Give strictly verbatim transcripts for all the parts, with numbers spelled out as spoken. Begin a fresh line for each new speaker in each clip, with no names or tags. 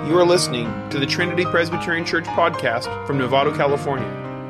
You are listening to the Trinity Presbyterian Church podcast from Novato, California.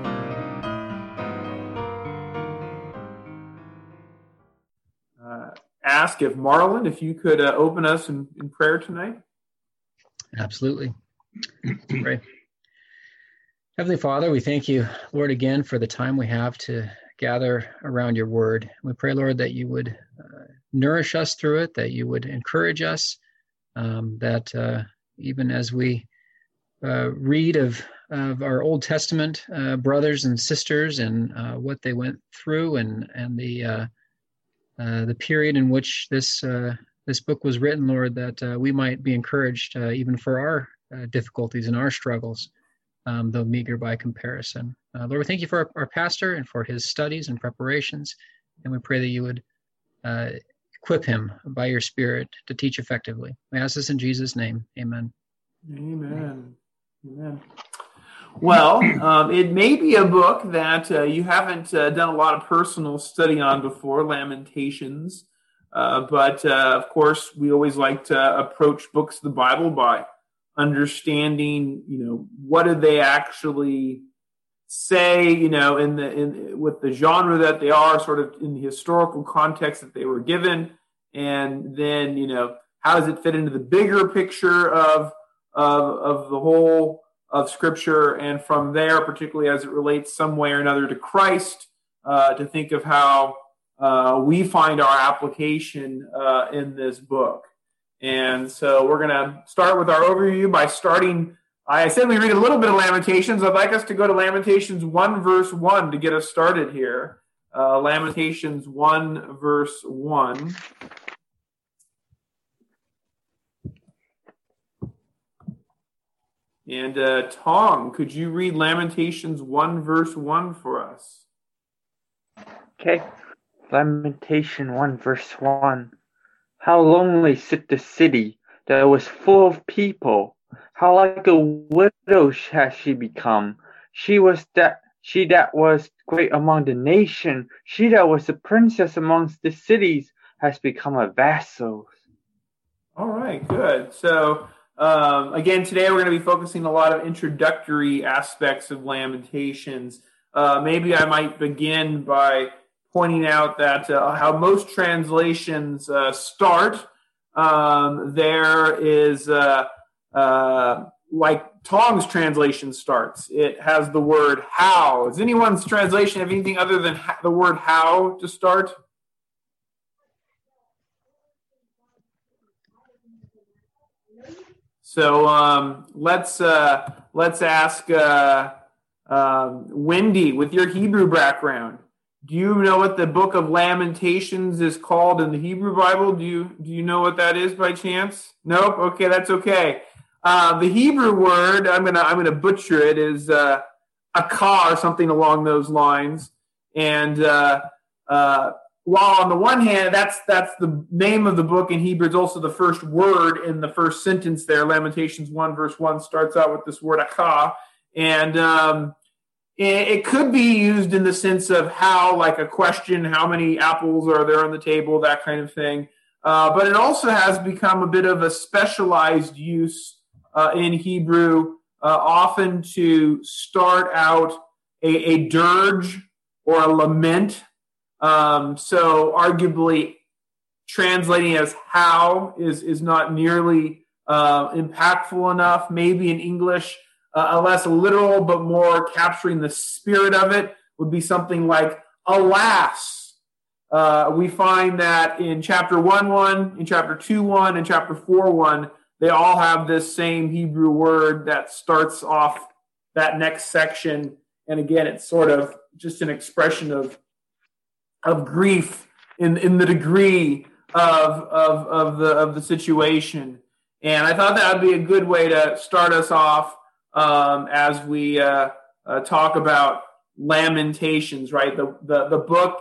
Uh, ask if Marlon, if you could uh, open us in, in prayer tonight.
Absolutely. Pray. Heavenly Father, we thank you, Lord, again for the time we have to gather around your word. We pray, Lord, that you would uh, nourish us through it, that you would encourage us, um, that uh, even as we uh, read of, of our Old Testament uh, brothers and sisters and uh, what they went through and, and the uh, uh, the period in which this uh, this book was written, Lord, that uh, we might be encouraged uh, even for our uh, difficulties and our struggles, um, though meager by comparison. Uh, Lord, we thank you for our, our pastor and for his studies and preparations, and we pray that you would uh, equip him by your Spirit to teach effectively. We ask this in Jesus' name. Amen.
Amen. Amen. Well, um, it may be a book that uh, you haven't uh, done a lot of personal study on before, Lamentations. Uh, but, uh, of course, we always like to approach books of the Bible by understanding, you know, what did they actually say, you know, in the in with the genre that they are, sort of in the historical context that they were given, and then, you know, how does it fit into the bigger picture of of of the whole of Scripture, and from there, particularly as it relates some way or another to Christ, uh, to think of how uh, we find our application uh, in this book. And so we're going to start with our overview by starting. I said we read a little bit of Lamentations. I'd like us to go to Lamentations one, verse one to get us started here. Uh, Lamentations one, verse one. And uh, Tom, could you read Lamentations one, verse one for us?
Okay. Lamentation one, verse one. How lonely sit the city that was full of people. How like a widow has she become. She was that she that was great among the nation, she that was a princess amongst the cities, has become a vassal.
All right, good. So um, again, today we're going to be focusing a lot of introductory aspects of Lamentations. Uh, maybe I might begin by pointing out that uh, how most translations uh, start. Um, there is, uh, uh, like Tom's translation starts, it has the word how. Does anyone's translation have anything other than ha- the word how to start? So um, let's uh, let's ask uh, um, Wendy, with your Hebrew background, do you know what the book of Lamentations is called in the Hebrew Bible? Do you do you know what that is by chance? Nope. Okay, that's okay. Uh, the Hebrew word, I'm gonna I'm gonna butcher it, is uh, akah or something along those lines. And uh, uh, while on the one hand, that's that's the name of the book in Hebrew, it's also the first word in the first sentence there. Lamentations one, verse one starts out with this word akah, and um, it could be used in the sense of how, like a question, how many apples are there on the table, that kind of thing. Uh, but it also has become a bit of a specialized use uh, in Hebrew, uh, often to start out a, a dirge or a lament. Um, so arguably translating as how is, is not nearly uh, impactful enough. Maybe in English, Uh, a less literal but more capturing the spirit of it would be something like, alas. Uh, we find that in chapter one one, in chapter two one, and chapter four one, they all have this same Hebrew word that starts off that next section. And again, it's sort of just an expression of of grief in, in the degree of, of, of, the, of the situation. And I thought that would be a good way to start us off Um, as we uh, uh, talk about Lamentations, right? The, the the book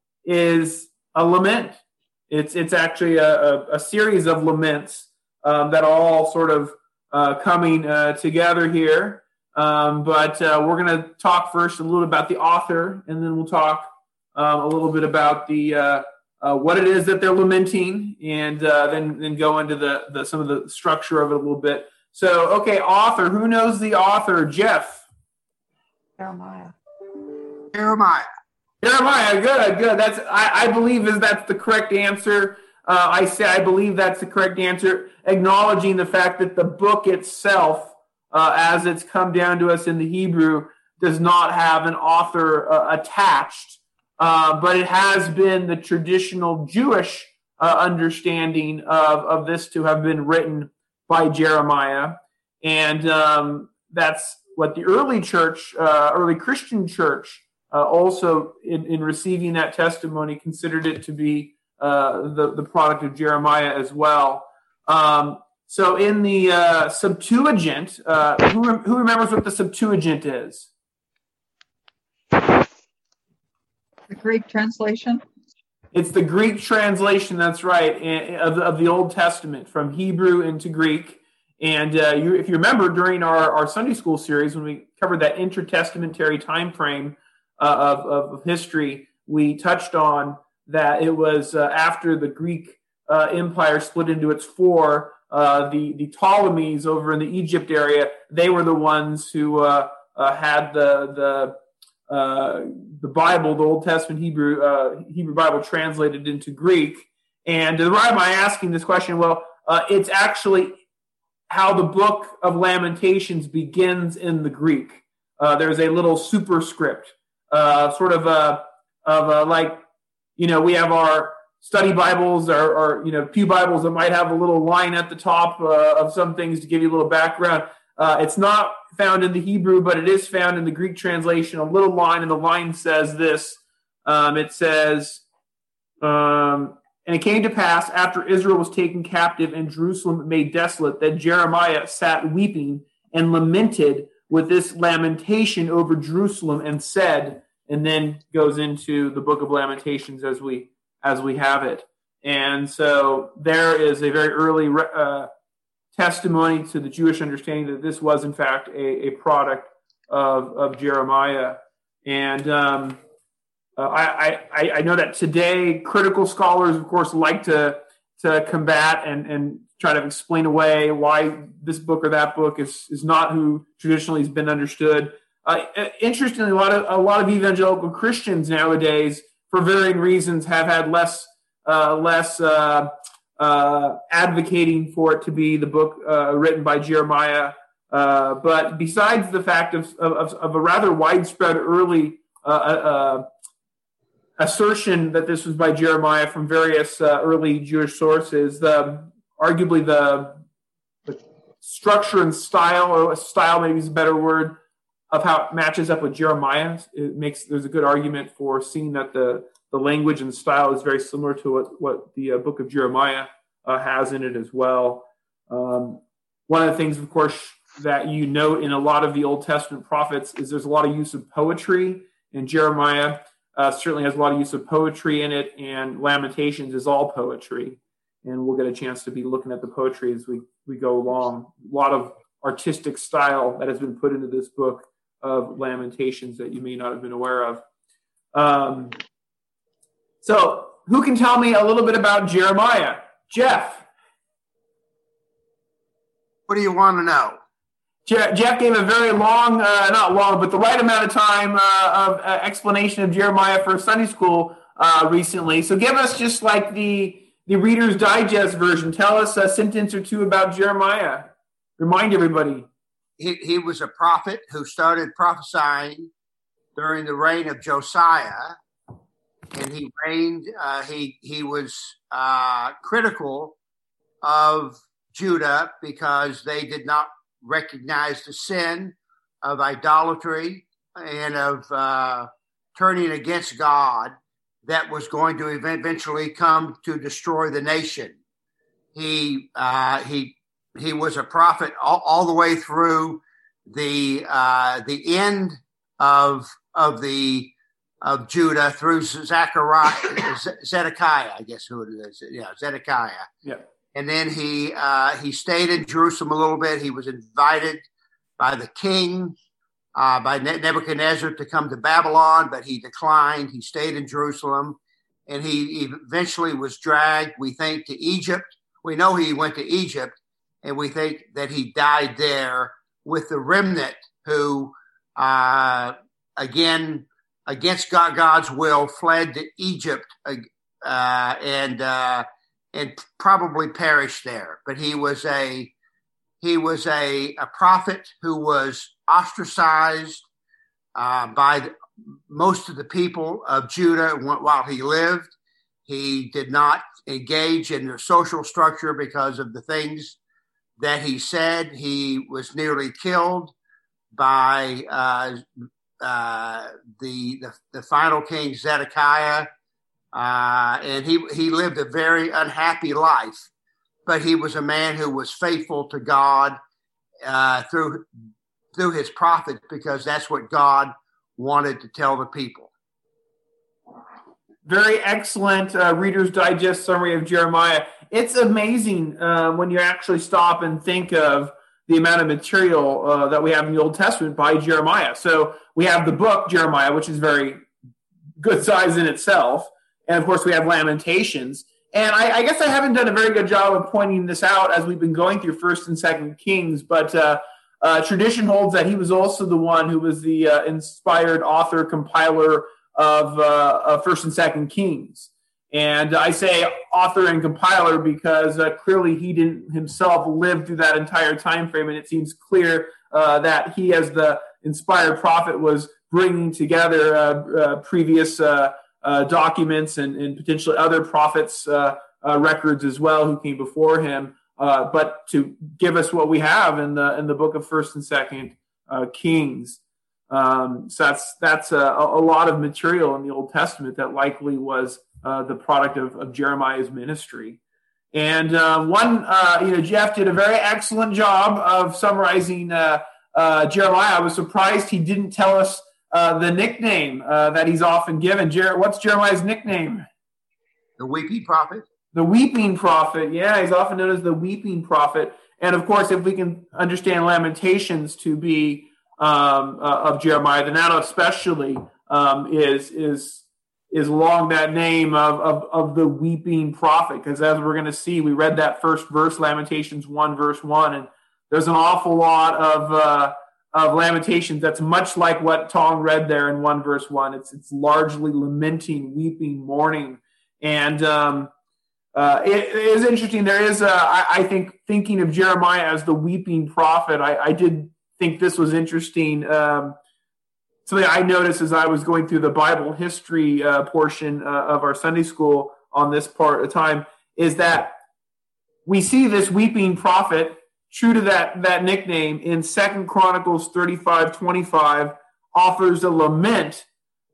is a lament. It's it's actually a, a, a series of laments um, that are all sort of uh, coming uh, together here. Um, but uh, we're going to talk first a little about the author, and then we'll talk um, a little bit about the uh, uh, what it is that they're lamenting, and uh, then then go into the, the some of the structure of it a little bit. So, okay, author. Who knows the author? Jeff.
Jeremiah.
Jeremiah.
Jeremiah. Good, good. That's I, I believe is that's the correct answer. Uh, I say I believe that's the correct answer, acknowledging the fact that the book itself, uh, as it's come down to us in the Hebrew, does not have an author uh, attached, uh, but it has been the traditional Jewish uh, understanding of, of this to have been written by Jeremiah. And um, that's what the early church, uh, early Christian church, uh, also in, in receiving that testimony, considered it to be uh, the, the product of Jeremiah as well. Um, so in the uh, Septuagint, uh, who, who remembers what the Septuagint is?
The Greek translation?
It's the Greek translation, that's right, of, of the Old Testament, from Hebrew into Greek. And uh, you, if you remember, during our, our Sunday school series, when we covered that intertestamentary time frame uh, of, of history, we touched on that it was uh, after the Greek uh, Empire split into its four, uh, the, the Ptolemies over in the Egypt area, they were the ones who uh, uh, had the the uh, the Bible, the Old Testament Hebrew uh, Hebrew Bible, translated into Greek. And why am I asking this question? Well, uh, it's actually how the book of Lamentations begins in the Greek. Uh, there's a little superscript, uh, sort of a, of a, like, you know, we have our study Bibles or, or, you know, pew Bibles that might have a little line at the top uh, of some things to give you a little background. Uh, it's not found in the Hebrew, but it is found in the Greek translation, a little line, and the line says this. Um, it says, um, and it came to pass after Israel was taken captive and Jerusalem made desolate that Jeremiah sat weeping and lamented with this lamentation over Jerusalem and said, and then goes into the book of Lamentations as we as we have it. And so there is a very early uh, testimony to the Jewish understanding that this was, in fact, a, a product of, of Jeremiah. And um, uh, I, I, I know that today critical scholars, of course, like to to combat and, and try to explain away why this book or that book is, is not who traditionally has been understood. Uh, interestingly, a lot of a lot of evangelical Christians nowadays, for varying reasons, have had less uh, less uh, uh, advocating for it to be the book uh, written by Jeremiah. Uh, but besides the fact of of, of a rather widespread early uh, uh, assertion that this was by Jeremiah from various uh, early Jewish sources, the arguably the, the structure and style, or style maybe is a better word, of how it matches up with Jeremiah, it makes there's a good argument for seeing that the, the language and style is very similar to what, what the uh, book of Jeremiah uh, has in it as well. Um, one of the things, of course, that you note in a lot of the Old Testament prophets is there's a lot of use of poetry, and Jeremiah uh, certainly has a lot of use of poetry in it, and Lamentations is all poetry. And we'll get a chance to be looking at the poetry as we, we go along. A lot of artistic style that has been put into this book of Lamentations that you may not have been aware of. Um, so who can tell me a little bit about Jeremiah? Jeff.
What do you want to know?
Je- Jeff gave a very long, uh, not long, but the right amount of time uh, of uh, explanation of Jeremiah for Sunday school uh, recently. So give us just like the, the Reader's Digest version. Tell us a sentence or two about Jeremiah. Remind everybody.
He, he was a prophet who started prophesying during the reign of Josiah, and he reigned. Uh, he he was uh, critical of Judah because they did not recognize the sin of idolatry and of uh, turning against God that was going to eventually come to destroy the nation. He uh, he. He was a prophet all, all the way through the uh, the end of of the of Judah through Zechariah, Zedekiah, I guess who it is. Yeah, Zedekiah.
Yeah.
And then he uh, he stayed in Jerusalem a little bit. He was invited by the king, uh, by Nebuchadnezzar, to come to Babylon, but he declined. He stayed in Jerusalem, and he eventually was dragged, we think, to Egypt. We know he went to Egypt. and we think that he died there with the remnant who, uh, again, against God, God's will, fled to Egypt uh, and uh, and probably perished there. But he was a he was a, a prophet who was ostracized uh, by the, most of the people of Judah while he lived. He did not engage in their social structure because of the things that he said. He was nearly killed by uh, uh, the, the the final king Zedekiah, uh, and he he lived a very unhappy life. But he was a man who was faithful to God uh, through through his prophet, because that's what God wanted to tell the people.
Very excellent uh, Reader's Digest summary of Jeremiah. It's amazing uh, when you actually stop and think of the amount of material uh, that we have in the Old Testament by Jeremiah. So we have the book Jeremiah, which is very good size in itself. And, of course, we have Lamentations. And I, I guess I haven't done a very good job of pointing this out as we've been going through First and Second Kings, but uh, uh, tradition holds that he was also the one who was the uh, inspired author, compiler of, uh, of First and Second Kings. And I say author and compiler because uh, clearly he didn't himself live through that entire time frame, and it seems clear uh, that he, as the inspired prophet, was bringing together uh, uh, previous uh, uh, documents and, and potentially other prophets' uh, uh, records as well who came before him, uh, but to give us what we have in the in the book of First and Second uh, Kings. Um, so that's that's a, a lot of material in the Old Testament that likely was uh, the product of, of Jeremiah's ministry. And uh, one, uh, you know, Jeff did a very excellent job of summarizing uh, uh, Jeremiah. I was surprised he didn't tell us uh, the nickname uh, that he's often given. Jer- what's Jeremiah's nickname?
The Weeping Prophet.
The Weeping Prophet. Yeah, he's often known as the Weeping Prophet. And of course, if we can understand Lamentations to be Um, uh, of Jeremiah, the now especially um, is is is along that name of of, of the weeping prophet, because as we're going to see, we read that first verse, Lamentations one, verse one, and there's an awful lot of uh, of Lamentations that's much like what Tong read there in one, verse one. It's it's largely lamenting, weeping, mourning, and um, uh, it, it is interesting. There is, a, I, I think, thinking of Jeremiah as the weeping prophet. I, I did. think this was interesting. Um, something I noticed as I was going through the Bible history uh, portion uh, of our Sunday school on this part of time is that we see this weeping prophet, true to that, that nickname, in Second Chronicles thirty-five twenty-five, offers a lament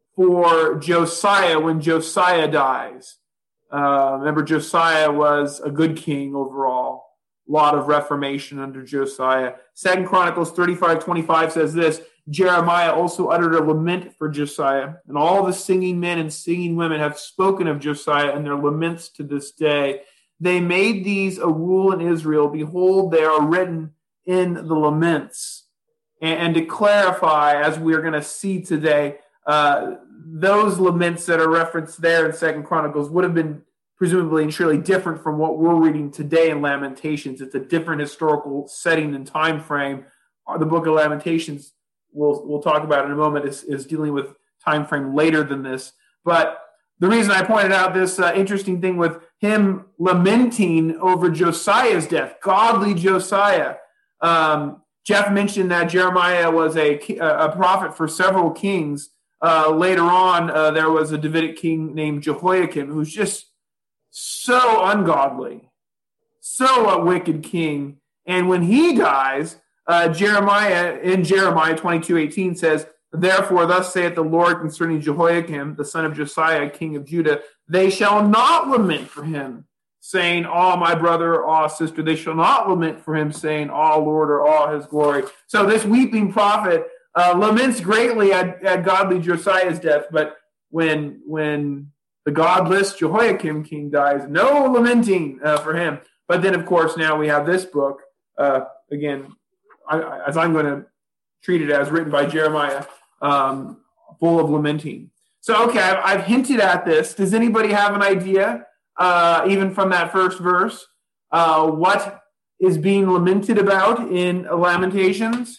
for Josiah when Josiah dies. Uh, remember, Josiah was a good king overall. Lot of reformation under Josiah. Second Chronicles thirty-five twenty-five says this: Jeremiah also uttered a lament for Josiah, and all the singing men and singing women have spoken of Josiah in their laments to this day. They made these a rule in Israel. Behold, they are written in the laments. And, and to clarify, as we're going to see today, uh, those laments that are referenced there in Second Chronicles would have been presumably and surely different from what we're reading today in Lamentations. It's a different historical setting and time frame. The book of Lamentations, we'll we'll talk about in a moment, is, is dealing with time frame later than this. But the reason I pointed out this uh, interesting thing with him lamenting over Josiah's death, godly Josiah. Um, Jeff mentioned that Jeremiah was a, a prophet for several kings. Uh, later on, uh, there was a Davidic king named Jehoiakim, who's just so ungodly, so a wicked king. And when he dies, uh, Jeremiah, in Jeremiah twenty-two eighteen says, Therefore, thus saith the Lord concerning Jehoiakim, the son of Josiah, king of Judah, they shall not lament for him, saying, Ah, my brother, or ah, sister. They shall not lament for him, saying, Ah, Lord, or ah, his glory. So this weeping prophet uh, laments greatly at, at godly Josiah's death, but when when the godless Jehoiakim king dies, no lamenting uh, for him. But then, of course, now we have this book, uh, again, I, as I'm going to treat it as, written by Jeremiah, um, full of lamenting. So, okay, I've, I've hinted at this. Does anybody have an idea, uh, even from that first verse, uh, what is being lamented about in Lamentations?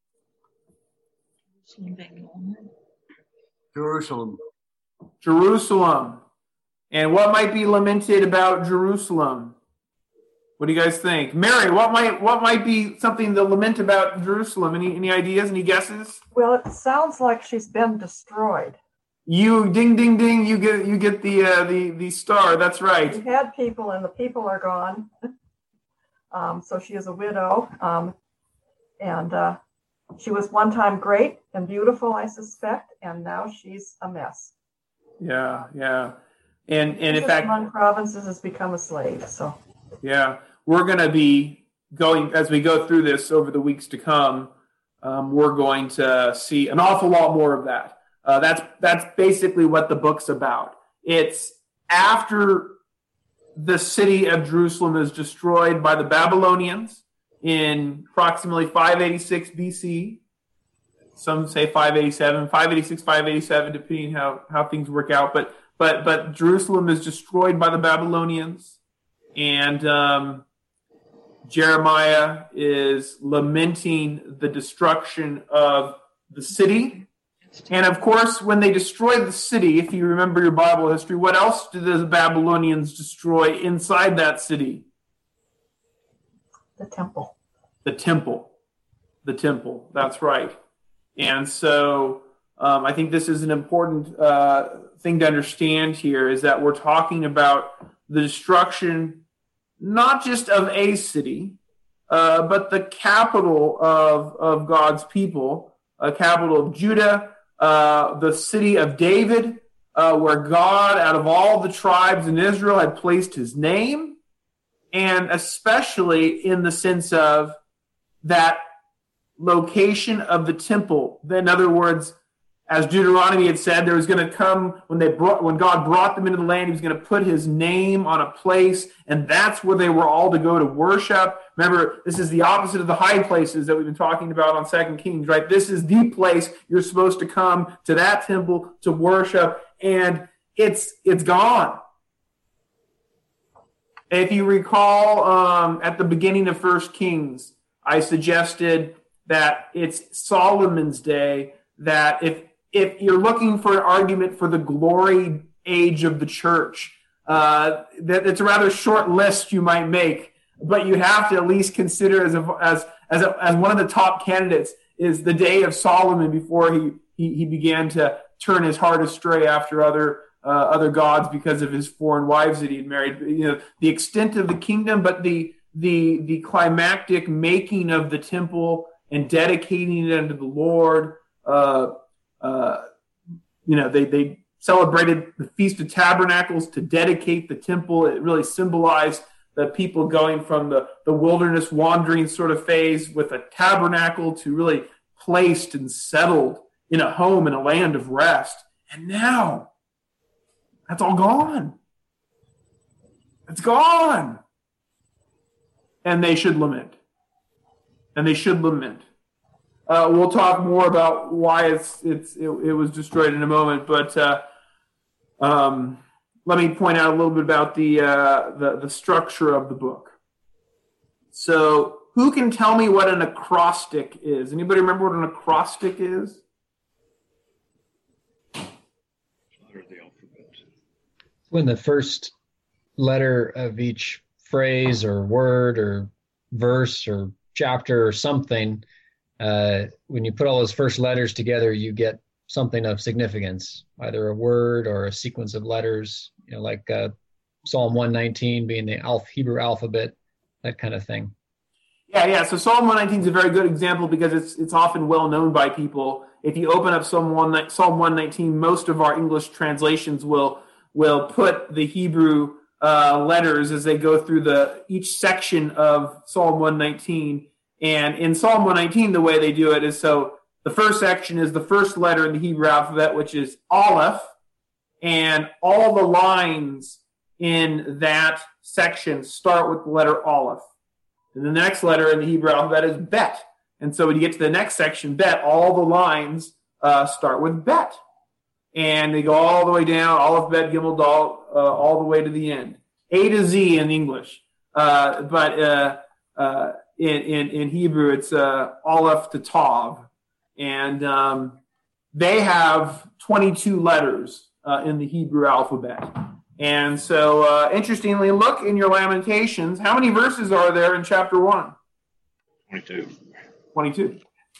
Jerusalem.
Jerusalem. And what might be lamented about Jerusalem? What do you guys think? Mary, what might what might be something to lament about Jerusalem? Any any ideas, any guesses?
Well, it sounds like she's been destroyed.
You ding ding ding, you get you get the uh, the the star. That's right.
She had people and the people are gone. um, so she is a widow. Um, and uh, she was one time great and beautiful, I suspect, and now she's a mess.
Yeah, yeah. And and in
Jesus
fact,
among provinces has become a slave. So
yeah, we're going to be going as we go through this over the weeks to come. Um, we're going to see an awful lot more of that. Uh, that's that's basically what the book's about. It's after the city of Jerusalem is destroyed by the Babylonians in approximately five eighty-six B C. Some say five eighty-seven, five eighty-six, five eighty-seven, depending how, how things work out. But but but Jerusalem is destroyed by the Babylonians, and um, Jeremiah is lamenting the destruction of the city. And of course, when they destroyed the city, if you remember your Bible history, what else did the Babylonians destroy inside that city?
the temple.
The temple. The temple. That's right. And so um, I think this is an important uh, thing to understand here, is that we're talking about the destruction not just of a city, uh, but the capital of, of God's people, a capital of Judah, uh, the city of David, uh, where God, out of all the tribes in Israel, had placed his name, and especially in the sense of that location of the temple. In other words, as Deuteronomy had said, there was going to come, when they brought, when God brought them into the land, he was going to put his name on a place, and that's where they were all to go to worship. Remember, this is the opposite of the high places that we've been talking about on Second Kings, right? This is the place you're supposed to come to, that temple to worship, and it's it's gone. If you recall, um, at the beginning of First Kings, I suggested that it's Solomon's day, that if if you're looking for an argument for the glory age of the church, uh, that it's a rather short list you might make, but you have to at least consider as a, as as a, as one of the top candidates is the day of Solomon, before he he, he began to turn his heart astray after other uh, other gods because of his foreign wives that he had married. You know, the extent of the kingdom, but the the the climactic making of the temple and dedicating it unto the Lord. Uh, uh, you know, they, they celebrated the Feast of Tabernacles to dedicate the temple. It really symbolized the people going from the, the wilderness wandering sort of phase with a tabernacle to really placed and settled in a home in a land of rest. And now, that's all gone. It's gone. And they should lament. And they should lament. Uh, we'll talk more about why it's it's it, it was destroyed in a moment, but uh, um, let me point out a little bit about the, uh, the the structure of the book. So, who can tell me what an acrostic is? Anybody remember what an acrostic is?
When the first letter of each phrase or word or verse or chapter or something, uh, when you put all those first letters together, you get something of significance, either a word or a sequence of letters, you know, like uh, Psalm one nineteen being the alph- Hebrew alphabet, that kind of thing.
Yeah, yeah. So Psalm one nineteen is a very good example because it's it's often well known by people. If you open up Psalm one, Psalm one nineteen, most of our English translations will will put the Hebrew uh, letters as they go through the each section of Psalm one nineteen. And in Psalm one nineteen, the way they do it is, so the first section is the first letter in the Hebrew alphabet, which is Aleph, and all the lines in that section start with the letter Aleph. And the next letter in the Hebrew alphabet is Bet. And so when you get to the next section, Bet, all the lines uh, start with Bet. And they go all the way down, Aleph, Bet, Gimel, Dal, uh, all the way to the end. A to Z in English. Uh, but uh, uh, in, in in Hebrew, it's uh, Aleph to Tav, and um, they have twenty-two letters uh, in the Hebrew alphabet. And so, uh, interestingly, look in your Lamentations. How many verses are there in chapter one?
twenty-two.
twenty-two.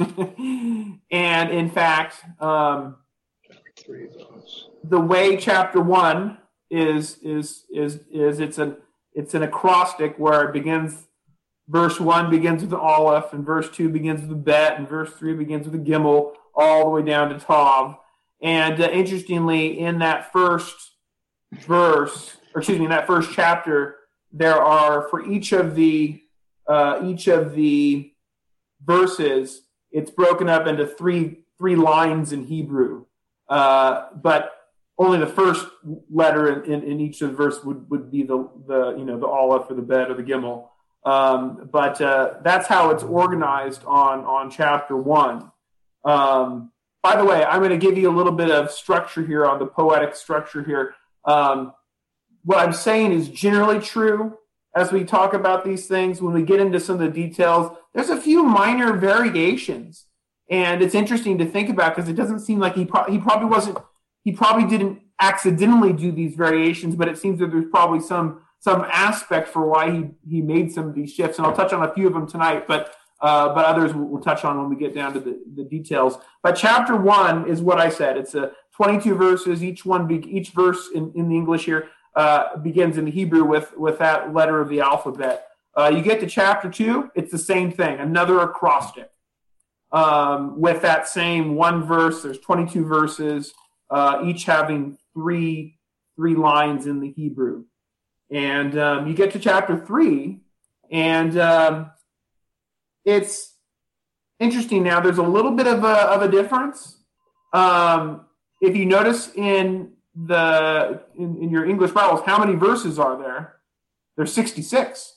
And in fact, um,
Three of those.
the way chapter one is is is is it's an it's an acrostic where it begins. Verse one begins with an Aleph, and verse two begins with a Bet, and verse three begins with a Gimel, all the way down to Tav. And uh, interestingly, in that first verse, or excuse me, in that first chapter, there are for each of the uh, each of the verses, it's broken up into three three lines in Hebrew, uh, but only the first letter in, in, in each of the verse would, would be the the you know the Aleph or the Bet or the Gimel. Um, but uh, that's how it's organized on on chapter one. Um, by the way, I'm going to give you a little bit of structure here on the poetic structure here. Um, what I'm saying is generally true as we talk about these things. When we get into some of the details, there's a few minor variations, and it's interesting to think about because it doesn't seem like he pro- he probably wasn't he probably didn't accidentally do these variations, but it seems that there's probably some some aspect for why he he made some of these shifts, and I'll touch on a few of them tonight, but uh, but others we'll, we'll touch on when we get down to the, the details. But chapter one is what I said. It's a twenty-two verses. Each one, be, each verse in, in the English here uh, begins in the Hebrew with, with that letter of the alphabet. Uh, you get to chapter two, it's the same thing, another acrostic um, with that same one verse. There's twenty-two verses, uh, each having three three lines in the Hebrew. And um, you get to chapter three, and um, it's interesting now. There's a little bit of a, of a difference. Um, if you notice in the in, in your English Bibles, how many verses are there? There's sixty-six.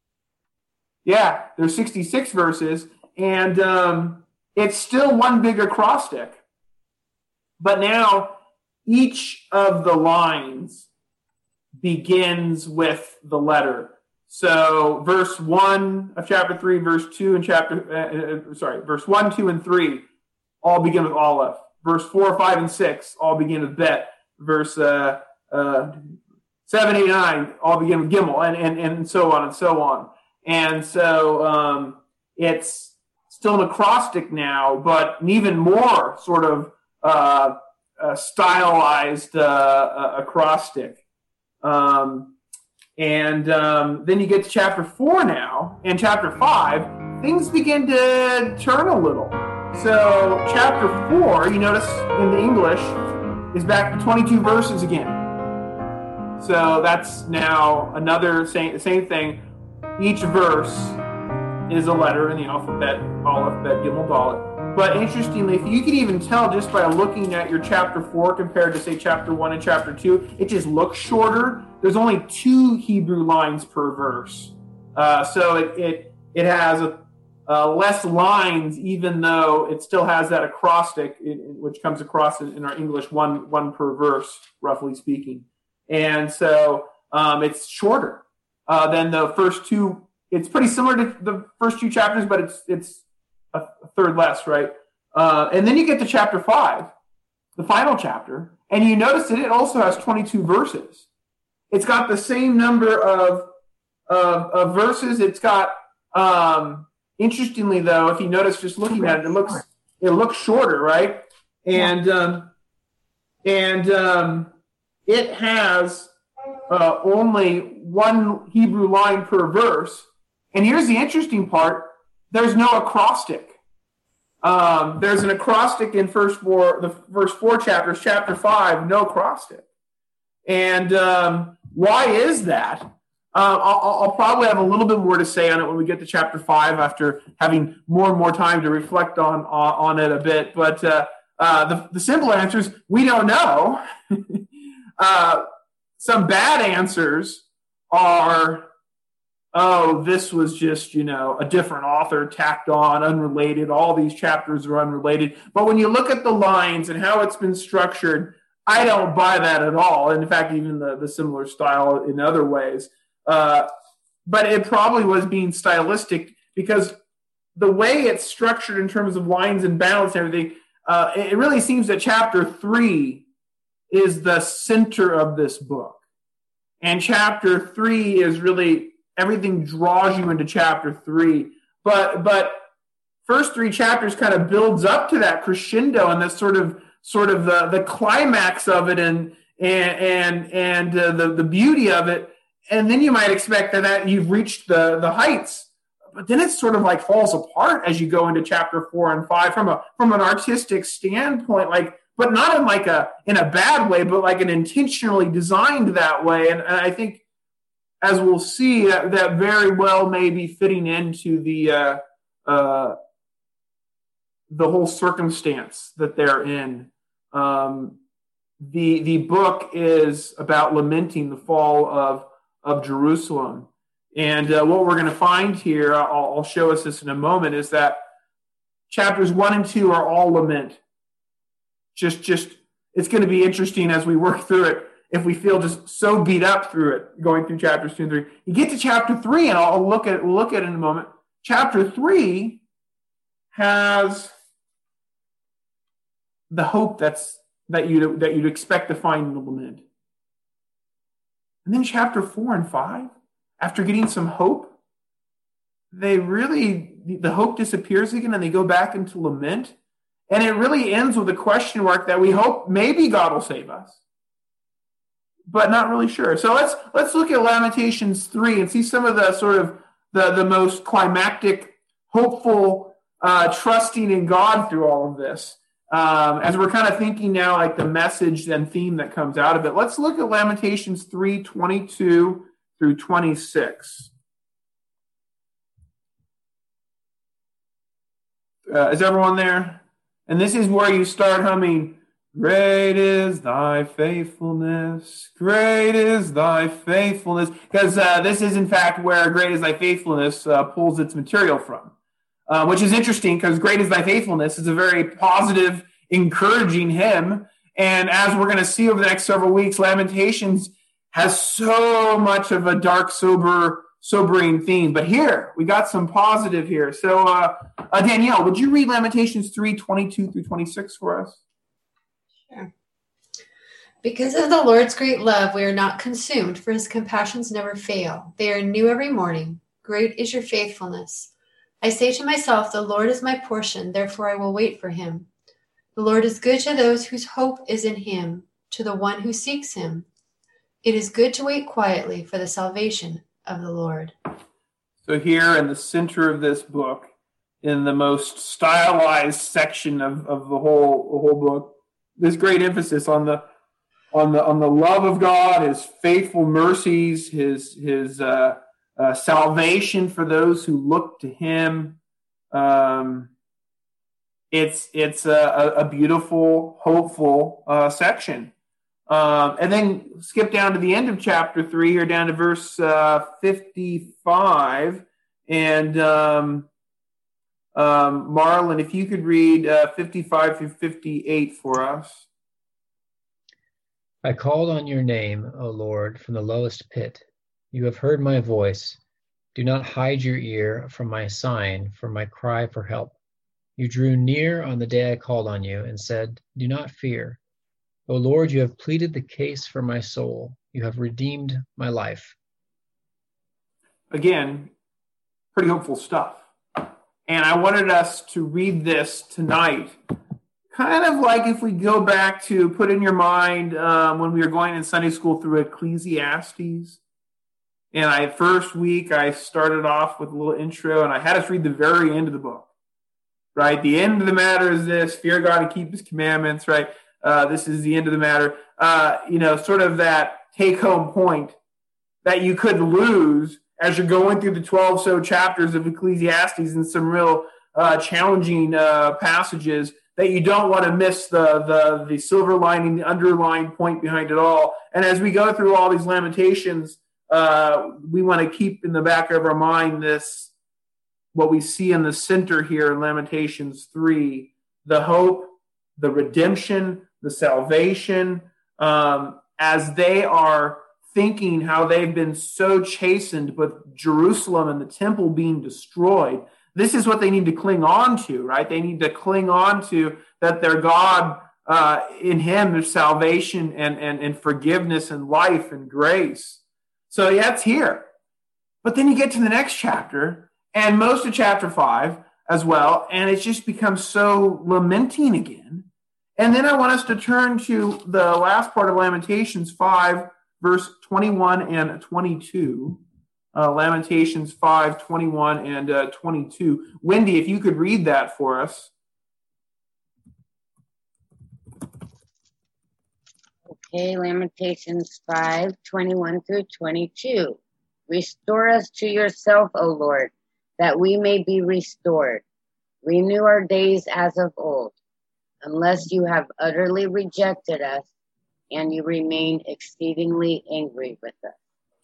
Yeah, there's sixty-six verses, and um, it's still one big acrostic. But now each of the lines begins with the letter. So verse one of chapter three, verse two and chapter, uh, sorry, verse one, two, and three all begin with Aleph. Verse four, five, and six all begin with Bet. Verse uh, uh, seven, eight, nine all begin with Gimel, and, and, and so on and so on. And so um, it's still an acrostic now, but an even more sort of uh, uh, stylized uh, uh, acrostic. Um, and um, then you get to chapter four now, and chapter five, things begin to turn a little. So chapter four, you notice in the English, is back to twenty-two verses again. So that's now another same, same thing. Each verse is a letter in the alphabet, Aleph, Bet, Gimel, Dalet. But interestingly, if you can even tell just by looking at your chapter four compared to, say, chapter one and chapter two, it just looks shorter. There's only two Hebrew lines per verse. Uh, so it, it, it has a, uh, less lines, even though it still has that acrostic, in, in, which comes across in, in our English, one, one per verse, roughly speaking. And so um, it's shorter uh, than the first two. It's pretty similar to the first two chapters, but it's it's a third less, right? Uh, and then you get to chapter five, the final chapter, and you notice that it also has twenty-two verses. It's got the same number of of, of verses. It's got, um, interestingly though, if you notice just looking at it, it looks it looks shorter, right? And um, and um, it has uh, only one Hebrew line per verse. And here's the interesting part. There's no acrostic. Um, there's an acrostic in first four, the first four chapters. Chapter five, no acrostic. And um, why is that? Uh, I'll, I'll probably have a little bit more to say on it when we get to chapter five after having more and more time to reflect on, on, on it a bit. But uh, uh, the, the simple answer is we don't know. uh, some bad answers are, oh, this was just, you know, a different author tacked on, unrelated. All these chapters are unrelated. But when you look at the lines and how it's been structured, I don't buy that at all. And in fact, even the, the similar style in other ways. Uh, but it probably was being stylistic because the way it's structured in terms of lines and balance and everything, uh, it really seems that chapter three is the center of this book. And chapter three is really, everything draws you into chapter three. But but first three chapters kind of builds up to that crescendo and this sort of sort of the, the climax of it and and and, and uh, the, the beauty of it. And then you might expect that, that you've reached the, the heights. But then it sort of like falls apart as you go into chapter four and five from a from an artistic standpoint, like, but not in like a in a bad way, but like an intentionally designed that way. And, and I think, as we'll see, that, that very well may be fitting into the uh, uh, the whole circumstance that they're in. Um, the the book is about lamenting the fall of of Jerusalem. And uh, what we're going to find here, I'll, I'll show us this in a moment, is that chapters one and two are all lament. Just, just, it's going to be interesting as we work through it if we feel just so beat up through it, going through chapters two and three. You get to chapter three, and I'll look at we'll look at it in a moment. Chapter three has the hope that's that you that you'd expect to find in the lament. And then chapter four and five, after getting some hope, they really, the hope disappears again and they go back into lament. And it really ends with a question mark that we hope maybe God will save us, but not really sure. So let's let's look at Lamentations three and see some of the sort of the, the most climactic, hopeful, uh, trusting in God through all of this. Um, as we're kind of thinking now, like the message and theme that comes out of it. Let's look at Lamentations three, twenty-two through twenty-six. Uh, is everyone there? And this is where you start humming, "Great is thy faithfulness, great is thy faithfulness," because uh, this is, in fact, where "Great is thy faithfulness" uh, pulls its material from, uh, which is interesting because "Great is thy faithfulness" is a very positive, encouraging hymn. And as we're going to see over the next several weeks, Lamentations has so much of a dark, sober, sobering theme. But here, we got some positive here. So, uh, uh, Danielle, would you read Lamentations three, twenty-two through twenty-six for us?
Sure. Because of the Lord's great love, we are not consumed, for his compassions never fail. They are new every morning. Great is your faithfulness. I say to myself, the Lord is my portion, therefore I will wait for him. The Lord is good to those whose hope is in him, to the one who seeks him. It is good to wait quietly for the salvation of the Lord.
So here in the center of this book, in the most stylized section of, of the whole the whole book, this great emphasis on the on the on the love of God, his faithful mercies, his his uh, uh, salvation for those who look to him. Um, it's it's a, a beautiful, hopeful uh, section. Um, and then skip down to the end of chapter three, here down to verse uh, fifty-five. And um, um, Marlon, if you could read uh, fifty-five through fifty-eight for us.
I called on your name, O Lord, from the lowest pit. You have heard my voice. Do not hide your ear from my sign, from my cry for help. You drew near on the day I called on you and said, do not fear. O Lord, you have pleaded the case for my soul. You have redeemed my life.
Again, pretty hopeful stuff. And I wanted us to read this tonight, kind of like if we go back to put in your mind um, when we were going in Sunday school through Ecclesiastes. And I first week, I started off with a little intro, and I had us read the very end of the book. Right? The end of the matter is this: fear God and keep his commandments, right? Uh, this is the end of the matter. Uh, you know, sort of that take-home point that you could lose as you're going through the twelve so chapters of Ecclesiastes and some real uh, challenging uh, passages that you don't want to miss the, the, the silver lining, the underlying point behind it all. And as we go through all these Lamentations, uh, we want to keep in the back of our mind this, what we see in the center here in Lamentations three, the hope, the redemption, the salvation, um, as they are thinking how they've been so chastened with Jerusalem and the temple being destroyed. This is what they need to cling on to, right? They need to cling on to that their God, uh, in him, there's salvation and, and, and forgiveness and life and grace. So yeah, it's here. But then you get to the next chapter, and most of chapter five as well, and it just becomes so lamenting again. And then I want us to turn to the last part of Lamentations five, verse twenty-one and twenty-two. Uh, Lamentations five, twenty-one and uh, twenty-two. Wendy, if you could read that for us.
Okay, Lamentations five, twenty-one through twenty-two. Restore us to yourself, O Lord, that we may be restored. Renew our days as of old, unless you have utterly rejected us and you remain exceedingly angry with us.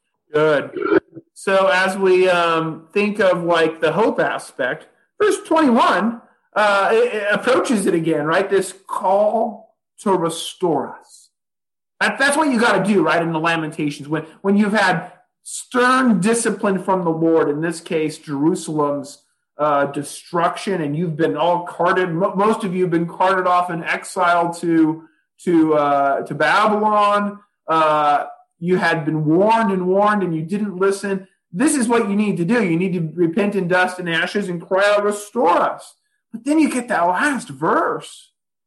Good. So as we um, think of like the hope aspect, verse twenty-one uh, it, it approaches it again, right? This call to restore us. That, that's what you got to do, right, in the Lamentations. When, when you've had stern discipline from the Lord, in this case, Jerusalem's uh, destruction, and you've been all carted, m- most of you have been carted off in exile to, to, uh, to Babylon. Uh, you had been warned and warned, and you didn't listen. This is what you need to do. You need to repent in dust and ashes and cry out, restore us. But then you get that last verse.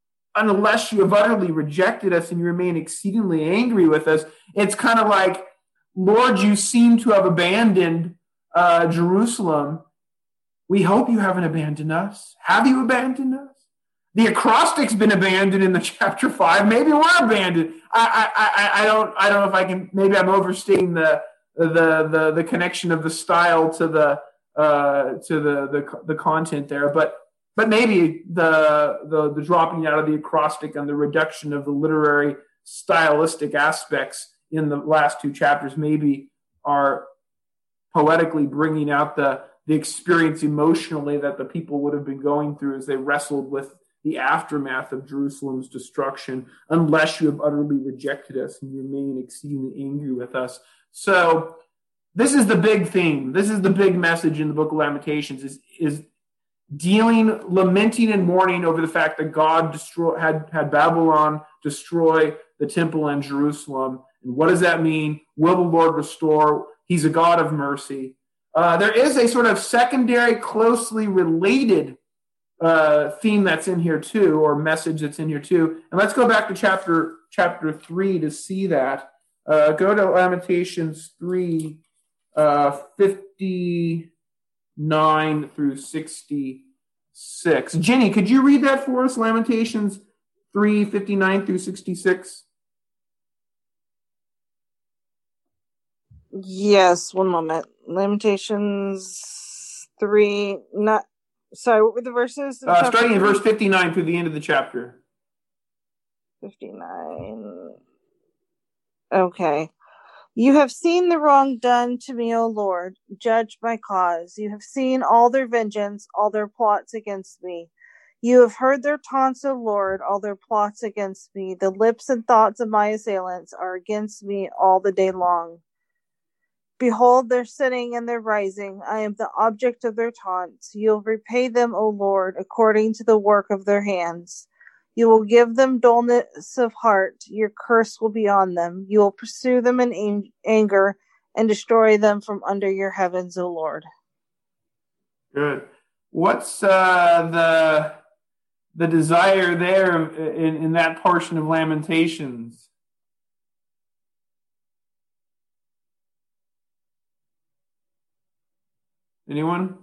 Unless you have utterly rejected us and you remain exceedingly angry with us, it's kind of like, Lord, you seem to have abandoned uh, Jerusalem. We hope you haven't abandoned us. Have you abandoned us? The acrostic's been abandoned in the chapter five. Maybe we're abandoned. I, I, I, I don't, I don't know if I can. Maybe I'm overstating the, the, the, the connection of the style to the, uh, to the, the, the content there. But, but maybe the, the, the dropping out of the acrostic and the reduction of the literary stylistic aspects in the last two chapters maybe are poetically bringing out the, the experience emotionally that the people would have been going through as they wrestled with the aftermath of Jerusalem's destruction, unless you have utterly rejected us and you remain exceedingly angry with us. So this is the big theme. This is the big message in the book of Lamentations is, is dealing, lamenting and mourning over the fact that God destroy, had, had Babylon destroy the temple and Jerusalem. And what does that mean? Will the Lord restore? He's a God of mercy. Uh, there is a sort of secondary, closely related uh, theme that's in here too, or message that's in here too. And let's go back to chapter chapter three to see that. Uh, go to Lamentations three, uh, fifty-nine through sixty-six. Jenny, could you read that for us? Lamentations three, fifty-nine through sixty-six.
Yes, one moment. Lamentations three, not sorry, what were the verses?
Uh, starting in verse fifty-nine through the end of the chapter.
fifty-nine. Okay. You have seen the wrong done to me, O Lord. Judge my cause. You have seen all their vengeance, all their plots against me. You have heard their taunts, O Lord, all their plots against me. The lips and thoughts of my assailants are against me all the day long. Behold their sitting and their rising. I am the object of their taunts. You will repay them, O Lord, according to the work of their hands. You will give them dullness of heart. Your curse will be on them. You will pursue them in ang- anger and destroy them from under your heavens, O Lord.
Good. What's uh, the the desire there in, in that portion of Lamentations? Anyone?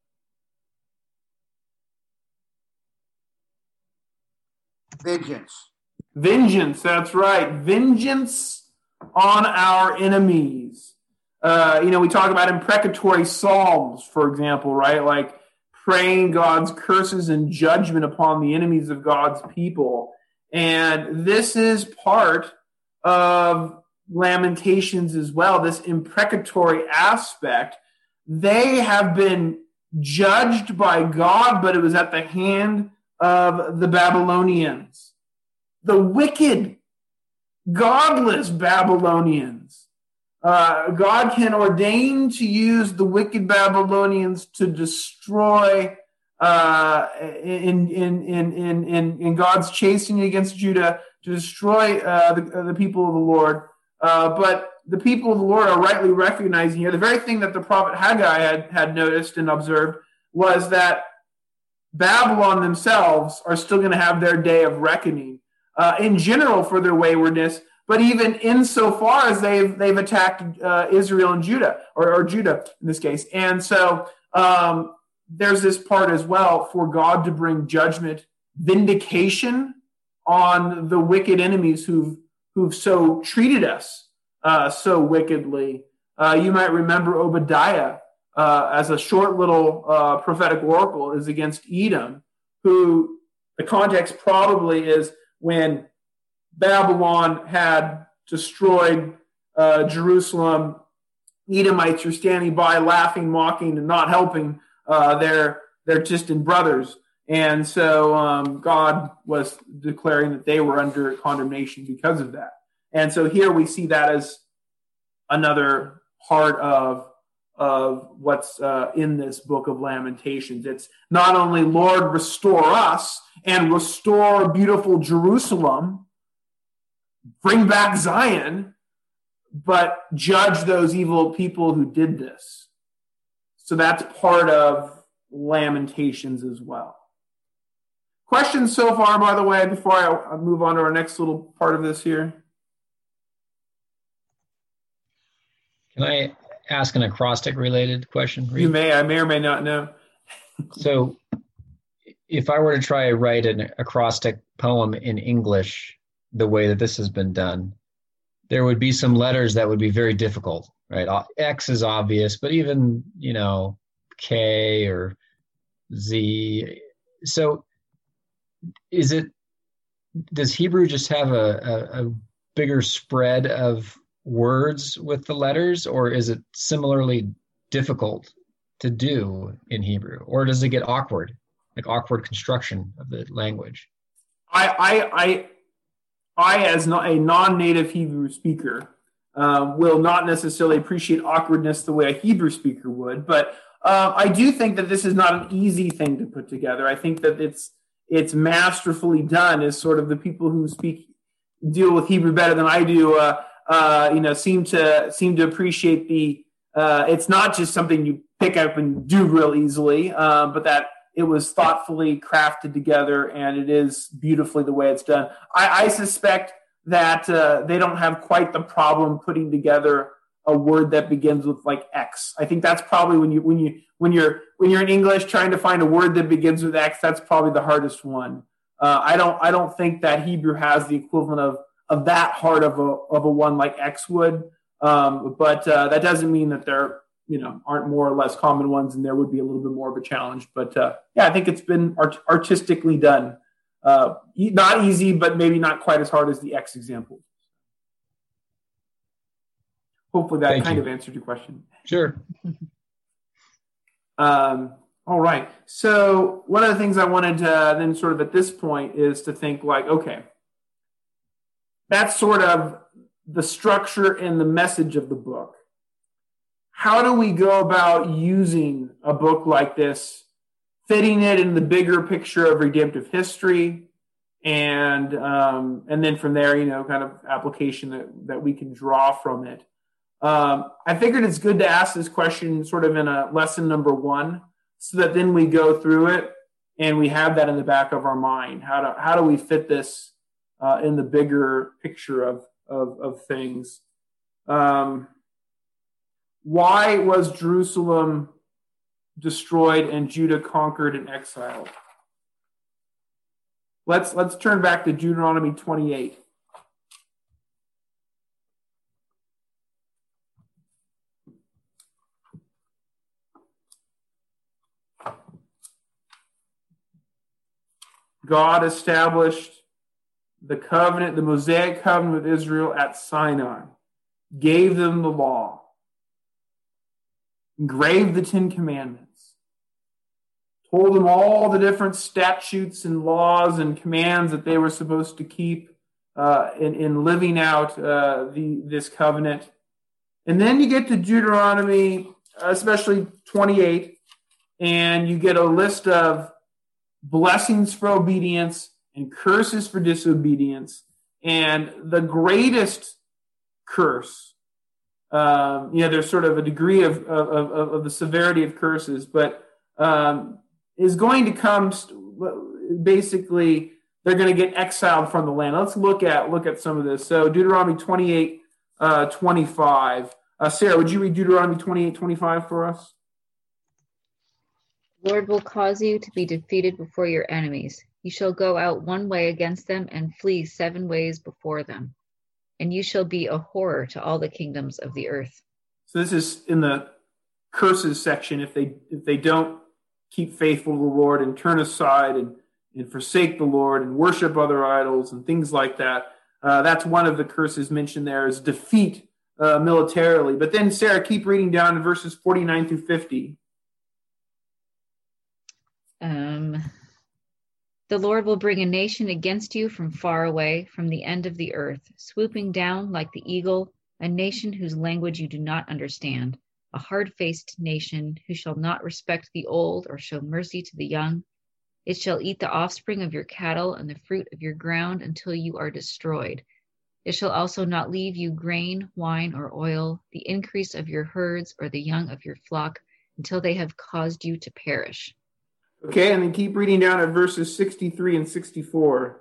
Vengeance.
Vengeance, that's right. Vengeance on our enemies. Uh, you know, we talk about imprecatory psalms, for example, right? Like praying God's curses and judgment upon the enemies of God's people. And this is part of Lamentations as well, this imprecatory aspect. They have been judged by God, but it was at the hand of the Babylonians. The wicked, godless Babylonians. uh, God can ordain to use the wicked Babylonians to destroy uh, in, in, in, in, in God's chastening against Judah, to destroy uh, the, the people of the Lord. Uh, but the people of the Lord are rightly recognizing here, the very thing that the prophet Haggai had, had noticed and observed was that Babylon themselves are still going to have their day of reckoning uh, in general for their waywardness, but even insofar as they've they've attacked uh, Israel and Judah, or, or Judah in this case. And so um, there's this part as well for God to bring judgment, vindication on the wicked enemies who've who've so treated us uh, so wickedly. Uh, you might remember Obadiah uh, as a short little uh, prophetic oracle is against Edom, who the context probably is when Babylon had destroyed uh, Jerusalem. Edomites are standing by, laughing, mocking, and not helping uh, their their distant brothers. And so um, God was declaring that they were under condemnation because of that. And so here we see that as another part of, of what's uh, in this book of Lamentations. It's not only, Lord, restore us and restore beautiful Jerusalem, bring back Zion, but judge those evil people who did this. So that's part of Lamentations as well. Questions so far, by the way, before I move on to our next little part of this here?
Can I ask an acrostic-related question?
You may. I may or may not know.
So if I were to try to write an acrostic poem in English the way that this has been done, there would be some letters that would be very difficult, right? X is obvious, but even, you know, K or Z. So is it, does Hebrew just have a, a, a bigger spread of words with the letters, or is it similarly difficult to do in Hebrew, or does it get awkward, like awkward construction of the language?
I, I, I, I as not a non-native Hebrew speaker, uh, will not necessarily appreciate awkwardness the way a Hebrew speaker would, but uh, I do think that this is not an easy thing to put together. I think that it's it's masterfully done, as sort of the people who speak deal with Hebrew better than I do, uh, uh, you know, seem to seem to appreciate the. Uh, it's not just something you pick up and do real easily, uh, but that it was thoughtfully crafted together, and it is beautifully the way it's done. I, I suspect that uh, they don't have quite the problem putting together a word that begins with like X. I think that's probably when you when you when you're when you're in English trying to find a word that begins with X, that's probably the hardest one. Uh, I don't I don't think that Hebrew has the equivalent of of that hard of a of a one like X would. Um, but uh, that doesn't mean that there you know aren't more or less common ones, and there would be a little bit more of a challenge. But uh, yeah, I think it's been art- artistically done. Uh, not easy, but maybe not quite as hard as the X example. Hopefully that
Thank
kind
you.
of answered your question.
Sure.
Um, all right. So one of the things I wanted to then sort of at this point is to think like, okay, that's sort of the structure and the message of the book. How do we go about using a book like this, fitting it in the bigger picture of redemptive history, and um, and then from there, you know, kind of application that, that we can draw from it? Um, I figured it's good to ask this question sort of in a lesson number one, so that then we go through it and we have that in the back of our mind. How do how do we fit this uh, in the bigger picture of of, of things? Um, why was Jerusalem destroyed and Judah conquered and exiled? Let's let's turn back to Deuteronomy twenty-eight. God established the covenant, the Mosaic covenant with Israel at Sinai, gave them the law, engraved the Ten Commandments, told them all the different statutes and laws and commands that they were supposed to keep uh, in, in living out uh, the, this covenant. And then you get to Deuteronomy, especially twenty-eight, and you get a list of blessings for obedience and curses for disobedience. And the greatest curse, um, you know, there's sort of a degree of, of, of, of the severity of curses, but um, is going to come basically, they're going to get exiled from the land. Let's look at look at some of this. So Deuteronomy twenty-eight, uh, twenty-five. Uh, Sarah, would you read Deuteronomy twenty-eight, twenty-five for us?
The Lord will cause you to be defeated before your enemies. You shall go out one way against them and flee seven ways before them. And you shall be a horror to all the kingdoms of the earth.
So this is in the curses section. If they if they don't keep faithful to the Lord and turn aside and, and forsake the Lord and worship other idols and things like that, uh, that's one of the curses mentioned there is defeat uh, militarily. But then, Sarah, keep reading down to verses forty-nine through fifty.
Um, the Lord will bring a nation against you from far away, from the end of the earth, swooping down like the eagle, a nation whose language you do not understand, a hard-faced nation who shall not respect the old or show mercy to the young. It shall eat the offspring of your cattle and the fruit of your ground until you are destroyed. It shall also not leave you grain, wine, or oil, the increase of your herds or the young of your flock, until they have caused you to perish.
Okay, and then keep reading down at verses sixty-three and sixty-four.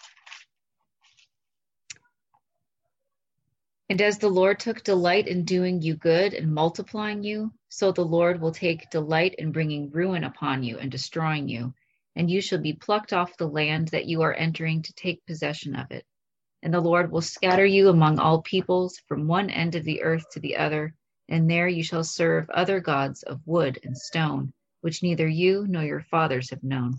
And as the Lord took delight in doing you good and multiplying you, so the Lord will take delight in bringing ruin upon you and destroying you, and you shall be plucked off the land that you are entering to take possession of it. And the Lord will scatter you among all peoples, from one end of the earth to the other, and there you shall serve other gods of wood and stone, which neither you nor your fathers have known.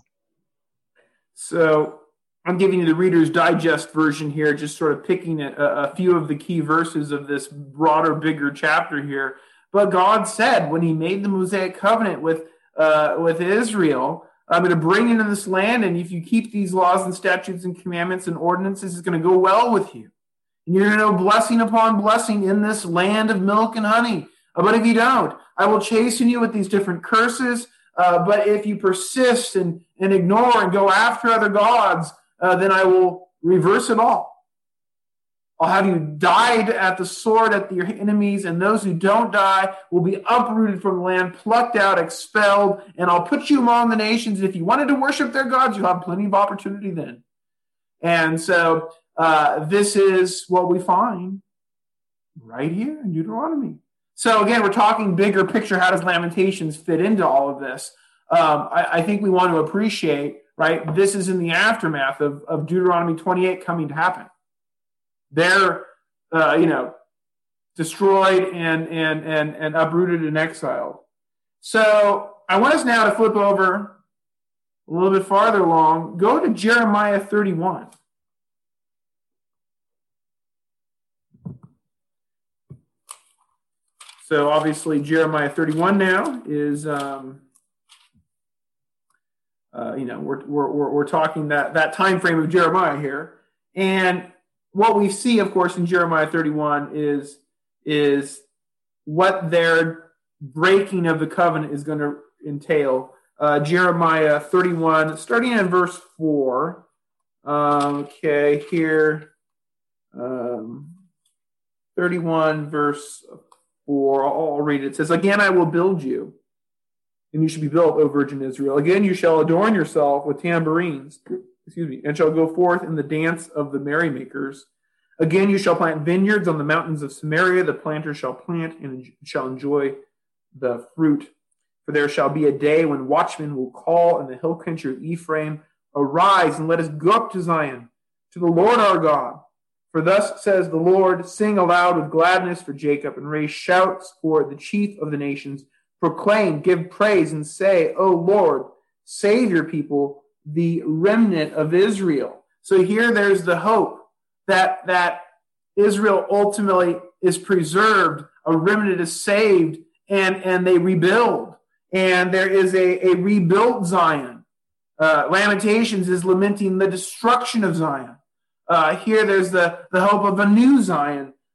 So I'm giving you the Reader's Digest version here, just sort of picking a, a few of the key verses of this broader, bigger chapter here. But God said when he made the Mosaic covenant with uh, with Israel, I'm going to bring you into this land, and if you keep these laws and statutes and commandments and ordinances, it's going to go well with you. And you're going to know blessing upon blessing in this land of milk and honey. But if you don't, I will chasten you with these different curses. Uh, but if you persist and, and ignore and go after other gods, uh, then I will reverse it all. I'll have you died at the sword at your enemies, and those who don't die will be uprooted from the land, plucked out, expelled, and I'll put you among the nations. If you wanted to worship their gods, you'll have plenty of opportunity then. And so uh, this is what we find right here in Deuteronomy. So again, we're talking bigger picture. How does Lamentations fit into all of this? Um, I, I think we want to appreciate, right, this is in the aftermath of, of Deuteronomy twenty-eight coming to happen. They're, uh, you know, destroyed and, and, and, and uprooted and exiled. So I want us now to flip over a little bit farther along. Go to Jeremiah thirty-one. So obviously Jeremiah thirty-one now is, um, uh, you know, we're, we're, we're talking that, that time frame of Jeremiah here. And what we see, of course, in Jeremiah thirty-one is, is what their breaking of the covenant is going to entail. Uh, Jeremiah thirty-one, starting in verse four. Um, okay, here, um, thirty-one, verse four, I'll, I'll read it. It says, "Again I will build you, and you shall be built, O Virgin Israel. Again you shall adorn yourself with tambourines, excuse me, and shall go forth in the dance of the merrymakers. Again you shall plant vineyards on the mountains of Samaria. The planter shall plant and shall enjoy the fruit. For there shall be a day when watchmen will call in the hill country of Ephraim, Arise and let us go up to Zion, to the Lord our God. For thus says the Lord, sing aloud with gladness for Jacob, and raise shouts for the chief of the nations. Proclaim, give praise, and say, O Lord, save your people, the remnant of Israel." So here there's the hope that, that Israel ultimately is preserved, a remnant is saved, and, and they rebuild. And there is a, a rebuilt Zion. Uh, Lamentations is lamenting the destruction of Zion. Uh, here there's the, the hope of a new Zion,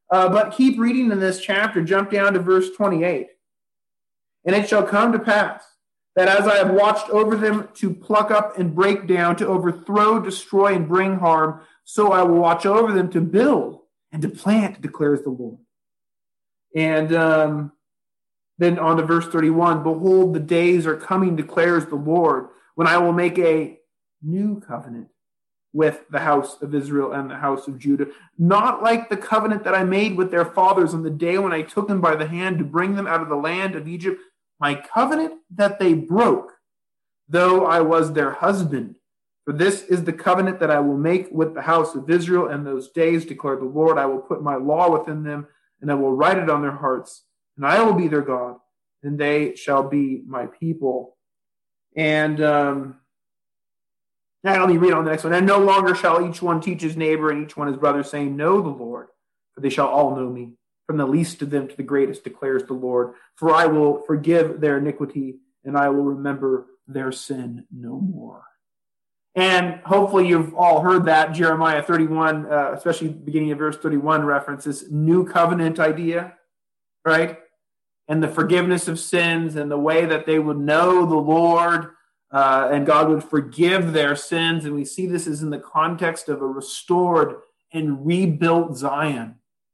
Uh, but keep reading in this chapter. Jump down to verse twenty-eight. And it shall come to pass that as I have watched over them to pluck up and break down, to overthrow, destroy, and bring harm, so I will watch over them to build and to plant, declares the Lord. And um, then on to verse thirty-one, behold, the days are coming, declares the Lord, when I will make a new covenant with the house of Israel and the house of Judah, not like the covenant that I made with their fathers on the day when I took them by the hand to bring them out of the land of Egypt, my covenant that they broke, though I was their husband. For this is the covenant that I will make with the house of Israel in those days, declared the Lord. I will put my law within them, and I will write it on their hearts, and I will be their God, and they shall be my people. And um, now let me read on the next one. And no longer shall each one teach his neighbor and each one his brother, saying, know the Lord, for they shall all know me, from the least of them to the greatest, declares the Lord. For I will forgive their iniquity, and I will remember their sin no more. And hopefully you've all heard that Jeremiah thirty-one, uh, especially beginning of verse thirty-one, references new covenant idea, right? And the forgiveness of sins and the way that they would know the Lord, uh, and God would forgive their sins. And we see this is in the context of a restored and rebuilt Zion.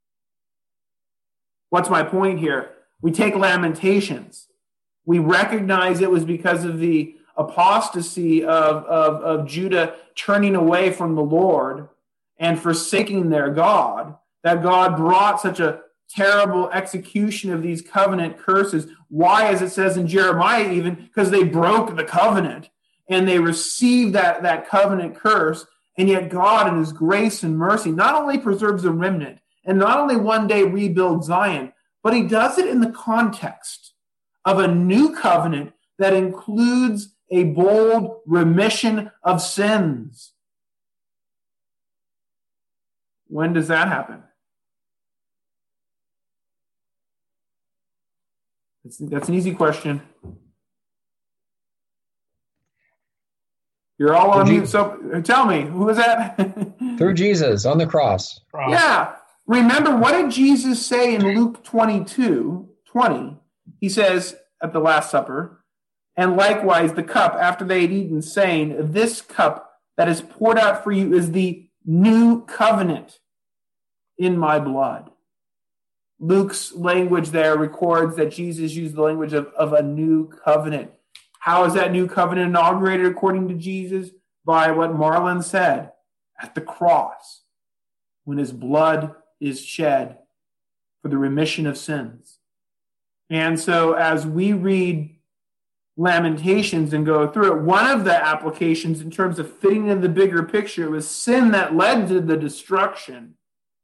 What's my point here? We take Lamentations. We recognize it was because of the apostasy of, of, of Judah turning away from the Lord and forsaking their God, that God brought such a terrible execution of these covenant curses. Why, as it says in Jeremiah even, because they broke the covenant and they received that, that covenant curse. And yet God in his grace and mercy not only preserves a remnant and not only one day rebuilds Zion, but he does it in the context of a new covenant that includes a bold remission of sins. When does that happen? That's, that's an easy question. You're all on mute, so tell me, who is that?
Through Jesus on the cross.
Cross.
Yeah. Remember, what did Jesus say in Luke twenty-two, twenty? He says at the Last Supper, and likewise the cup after they had eaten, saying, this cup that is poured out for you is the new covenant in my blood. Luke's language there records that Jesus used the language of, of a new covenant. How is that new covenant inaugurated according to Jesus? By what Marlon said, at the cross, when his blood is shed for the remission of sins. And so as we read Lamentations and go through it, one of the applications in terms of fitting in the bigger picture was sin that led to the destruction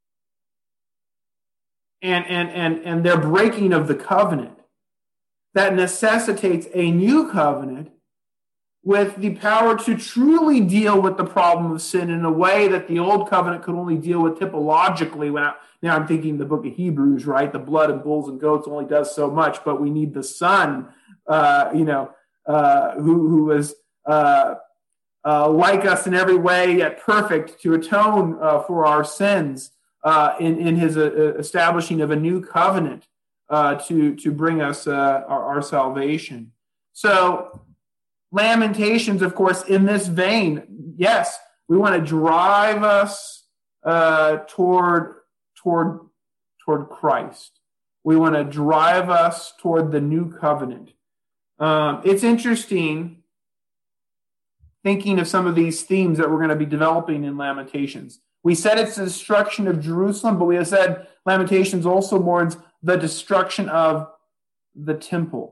and, and, and, and their breaking of the covenant that necessitates a new covenant with the power to truly deal with the problem of sin in a way that the old covenant could only deal with typologically. When I, now I'm thinking the book of Hebrews, right? The blood of bulls and goats only does so much, but we need the Son, uh, you know, uh, who, who was uh, uh, like us in every way, yet perfect, to atone uh, for our sins uh, in, in his uh, establishing of a new covenant uh, to, to bring us uh, our, our salvation. So, Lamentations, of course, in this vein, yes, we want to drive us uh, toward toward toward Christ. We want to drive us toward the new covenant. Um, it's interesting thinking of some of these themes that we're going to be developing in Lamentations. We said it's the destruction of Jerusalem, but we have said Lamentations also mourns the destruction of the temple.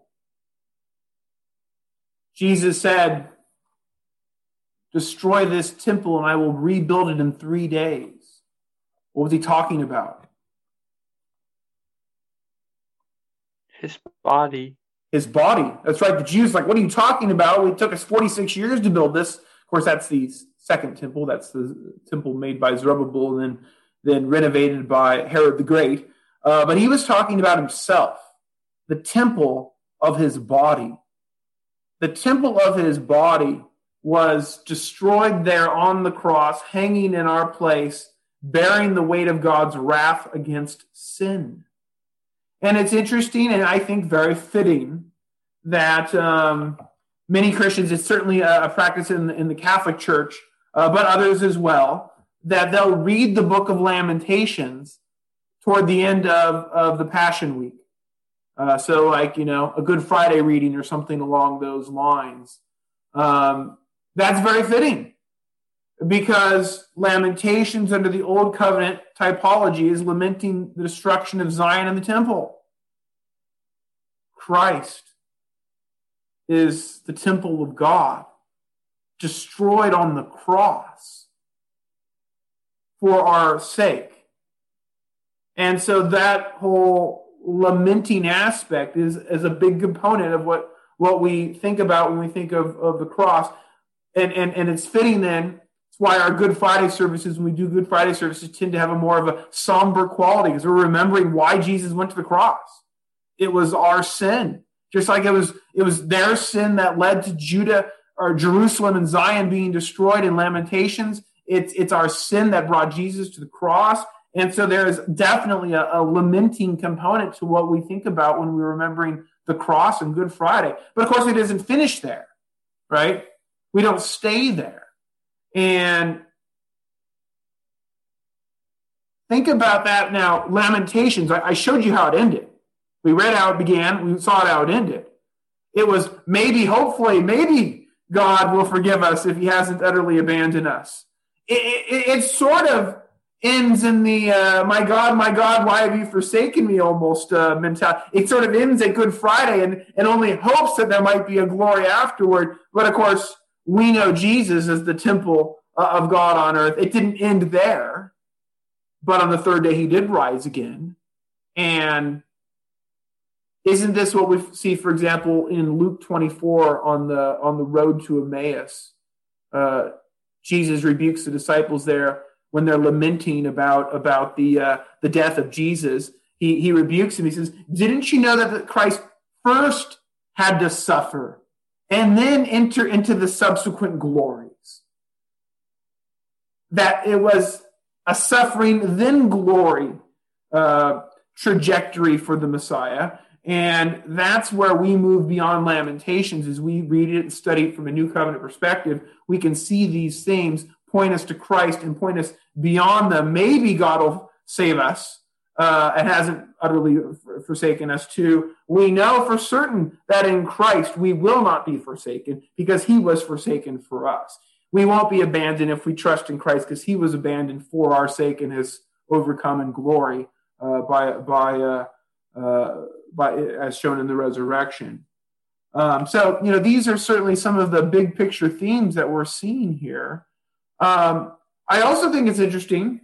Jesus said, destroy this temple and I will rebuild it in three days. What was he talking about?
His body.
His body. That's right. The Jews like, what are you talking about? It took us forty-six years to build this. Of course, that's the second temple. That's the temple made by Zerubbabel and then, then renovated by Herod the Great. Uh, but he was talking about himself, the temple of his body. The temple of his body was destroyed there on the cross, hanging in our place bearing the weight of God's wrath against sin. And it's interesting, and I think very fitting, that um, many Christians, it's certainly a, a practice in, in the Catholic Church, uh, but others as well, that they'll read the book of Lamentations toward the end of, of the Passion Week. Uh, so like, you know, a Good Friday reading or something along those lines. Um, that's very fitting, because Lamentations under the Old Covenant typology is lamenting the destruction of Zion and the temple. Christ is the temple of God, destroyed on the cross for our sake. And so that whole lamenting aspect is, is a big component of what, what we think about when we think of, of the cross. And, and, and it's fitting then, it's why our Good Friday services, when we do Good Friday services, tend to have a more of a somber quality, because we're remembering why Jesus went to the cross. It was our sin. Just like it was, it was their sin that led to Judah or Jerusalem and Zion being destroyed in Lamentations. It's, it's our sin that brought Jesus to the cross. And so there is definitely a, a lamenting component to what we think about when we're remembering the cross and Good Friday. But of course, it doesn't finish there, right? We don't stay there. And think about that now. Lamentations, I, I showed you how it ended. We read how it began. We saw how it ended. It was maybe, hopefully, maybe God will forgive us if he hasn't utterly abandoned us. It, it, it sort of ends in the, uh, my God, my God, why have you forsaken me almost uh, mentality. It sort of ends at Good Friday and, and only hopes that there might be a glory afterward. But of course, we know Jesus is the temple uh, of God on earth. It didn't end there. But on the third day, he did rise again. And isn't this what we see, for example, in Luke twenty-four on the on the road to Emmaus? Uh, Jesus rebukes the disciples there when they're lamenting about, about the uh, the death of Jesus. He, he rebukes them. He says, didn't you know that Christ first had to suffer and then enter into the subsequent glories? That it was a suffering, then glory uh, trajectory for the Messiah. And that's where we move beyond Lamentations. As we read it and study it from a New Covenant perspective, we can see these themes point us to Christ and point us beyond them. Maybe God will save us uh, and hasn't utterly forsaken us too. We know for certain that in Christ we will not be forsaken because he was forsaken for us. We won't be abandoned if we trust in Christ because he was abandoned for our sake and has overcome in glory uh, by by uh, uh, by as shown in the resurrection. Um, so, you know, these are certainly some of the big picture themes that we're seeing here. Um, I also think it's interesting.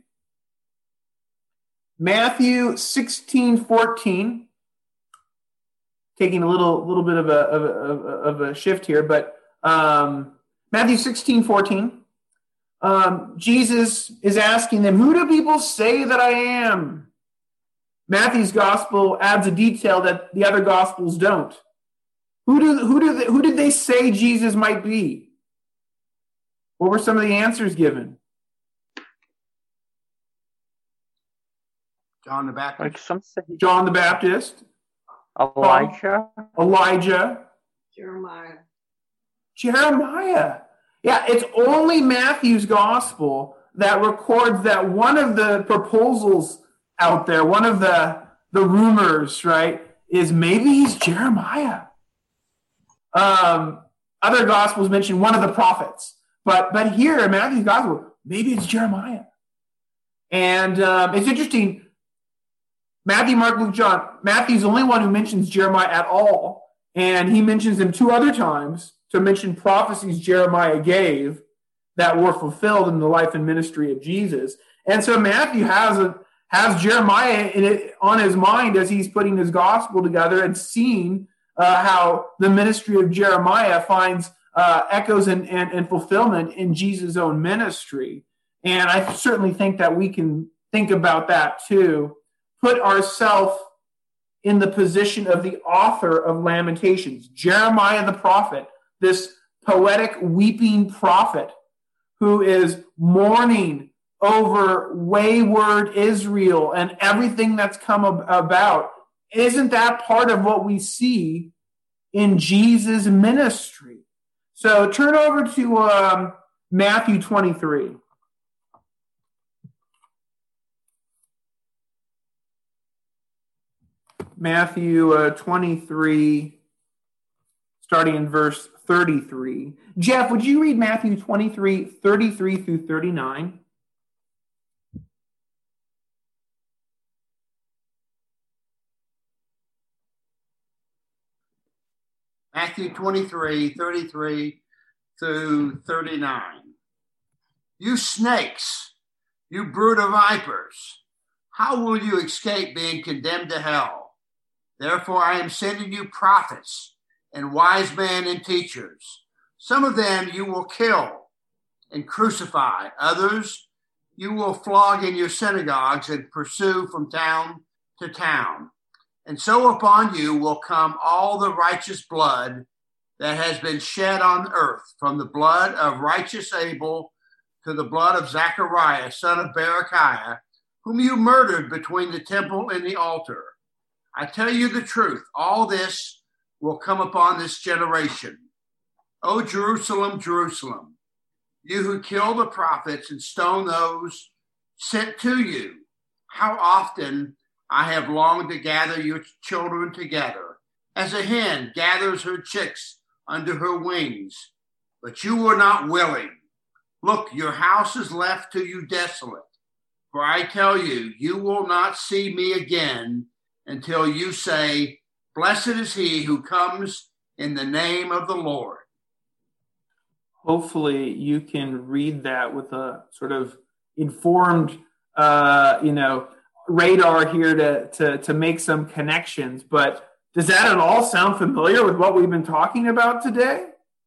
Matthew sixteen fourteen, taking a little little bit of a of a, of a shift here, but um, Matthew sixteen fourteen, um, Jesus is asking them, "Who do people say that I am?" Matthew's gospel adds a detail that the other gospels don't. Who do who do they, who did they say Jesus might be? What were some of the answers given?
John the Baptist.
Like some say
John the Baptist.
Elijah.
Elijah.
Jeremiah.
Jeremiah. Yeah, it's only Matthew's gospel that records that one of the proposals out there, one of the, the rumors, right, is maybe he's Jeremiah. Um, other gospels mention one of the prophets. But but here in Matthew's gospel, maybe it's Jeremiah. And um, it's interesting. Matthew, Mark, Luke, John. Matthew's the only one who mentions Jeremiah at all. And he mentions him two other times to mention prophecies Jeremiah gave that were fulfilled in the life and ministry of Jesus. And so Matthew has a, has Jeremiah in it, on his mind as he's putting his gospel together and seeing uh, how the ministry of Jeremiah finds uh, echoes and, and, and fulfillment in Jesus' own ministry. And I certainly think that we can think about that too. Put ourselves in the position of the author of Lamentations, Jeremiah the prophet, this poetic weeping prophet who is mourning over wayward Israel and everything that's come ab- about. Isn't that part of what we see in Jesus' ministry? So turn over to um, Matthew twenty-three. Matthew uh, twenty-three, starting in verse thirty-three. Jeff, would you read Matthew twenty-three, thirty-three through thirty-nine?
Matthew twenty-three, thirty-three through thirty-nine. You snakes, you brood of vipers, how will you escape being condemned to hell? Therefore I am sending you prophets and wise men and teachers. Some of them you will kill and crucify. Others you will flog in your synagogues and pursue from town to town. And so upon you will come all the righteous blood that has been shed on earth, from the blood of righteous Abel to the blood of Zechariah, son of Berechiah, whom you murdered between the temple and the altar. I tell you the truth, all this will come upon this generation. O Jerusalem, Jerusalem, you who kill the prophets and stone those sent to you, how often I have longed to gather your children together, as a hen gathers her chicks under her wings, but you were not willing. Look, your house is left to you desolate. For I tell you, you will not see me again until you say, blessed is he who comes in the name of the Lord.
Hopefully you can read that with a sort of informed, uh, you know, radar here to, to, to make some connections. But does that at all sound familiar with what we've been talking about today?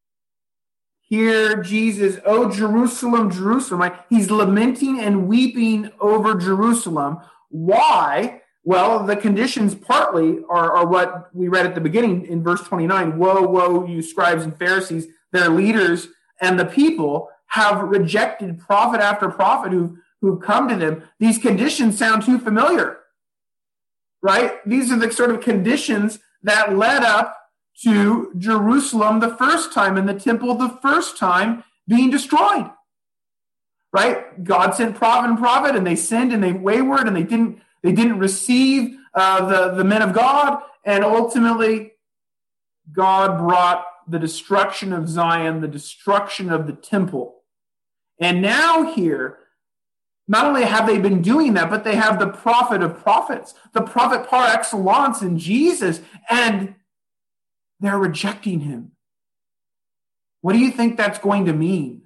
Here, Jesus, oh, Jerusalem, Jerusalem, right? He's lamenting and weeping over Jerusalem. Why? Well, the conditions partly are, are what we read at the beginning in verse twenty-nine. Woe, woe, you scribes and Pharisees, their leaders and the people have rejected prophet after prophet who, who've come to them. These conditions sound too familiar, right? These are the sort of conditions that led up to Jerusalem the first time and the temple the first time being destroyed, right? God sent prophet and prophet, and they sinned and they wayward, and they didn't they didn't receive uh, the the men of God, and ultimately God brought the destruction of Zion, the destruction of the temple. And now here, not only have they been doing that, but they have the prophet of prophets, the prophet par excellence in Jesus, and they're rejecting him. What do you think that's going to mean?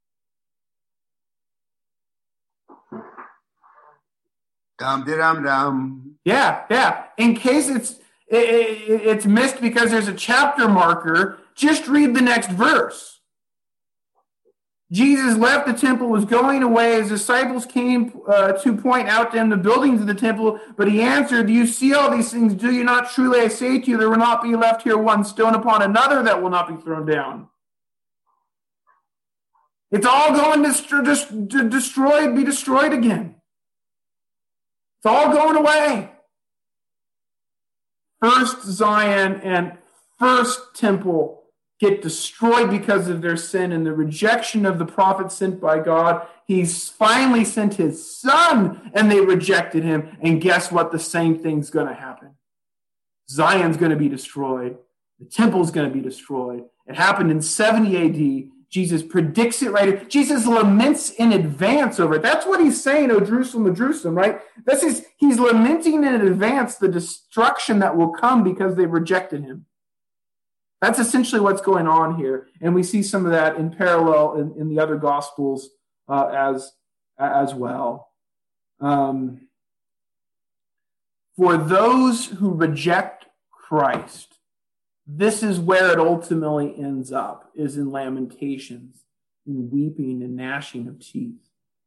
Dum dum dum.
Yeah, yeah. In case it's it, it, it's missed because there's a chapter marker, just read the next verse. Jesus left the temple, was going away. His disciples came uh, to point out to him the buildings of the temple, but he answered, do you see all these things? Do you not? Truly I say to you, there will not be left here one stone upon another that will not be thrown down. It's all going to, to, to destroy, be destroyed again. It's all going away. First Zion and first temple get destroyed because of their sin and the rejection of the prophet sent by God. He's finally sent his son, and they rejected him. And guess what? The same thing's going to happen. Zion's going to be destroyed. The temple's going to be destroyed. It happened in seventy A D. Jesus predicts it right here. Jesus laments in advance over it. That's what he's saying, oh Jerusalem, oh Jerusalem, right? This is, he's lamenting in advance the destruction that will come because they rejected him. That's essentially what's going on here. And we see some of that in parallel in, in the other Gospels uh, as, as well. Um, for those who reject Christ, this is where it ultimately ends up, is in lamentations, in weeping and gnashing of teeth.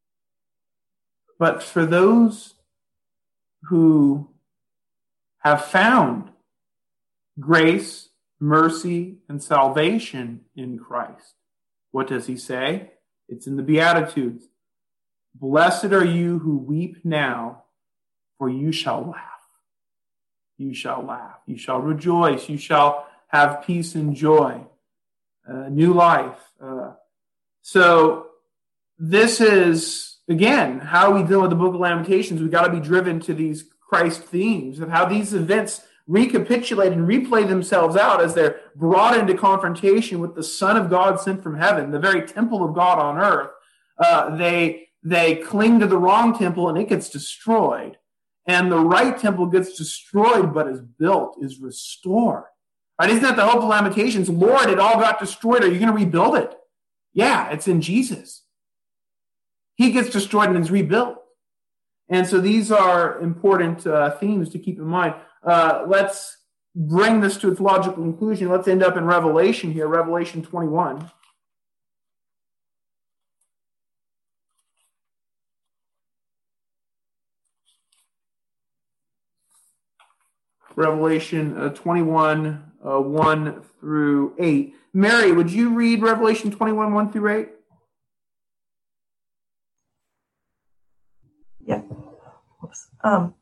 But for those who have found grace, mercy, and salvation in Christ, what does he say? It's in the Beatitudes. Blessed are you who weep now, for you shall laugh. You shall laugh. You shall rejoice. You shall have peace and joy, uh, new life. Uh, so this is, again, how we deal with the book of Lamentations. We've got to be driven to these Christ themes of how these events recapitulate and replay themselves out as they're brought into confrontation with the Son of God sent from heaven, the very temple of God on earth. Uh, they, they cling to the wrong temple and it gets destroyed. And the right temple gets destroyed, but is built, is restored. Right? Isn't that the hope of Lamentations? Lord, it all got destroyed. Are you going to rebuild it? Yeah, it's in Jesus. He gets destroyed and is rebuilt. And so these are important uh, themes to keep in mind. Uh, let's bring this to its logical conclusion. Let's end up in Revelation here, Revelation twenty-one. Revelation uh, twenty-one, uh, one through eight. Mary, would you read Revelation twenty-one, one through eight?
Yeah. Oops. Um,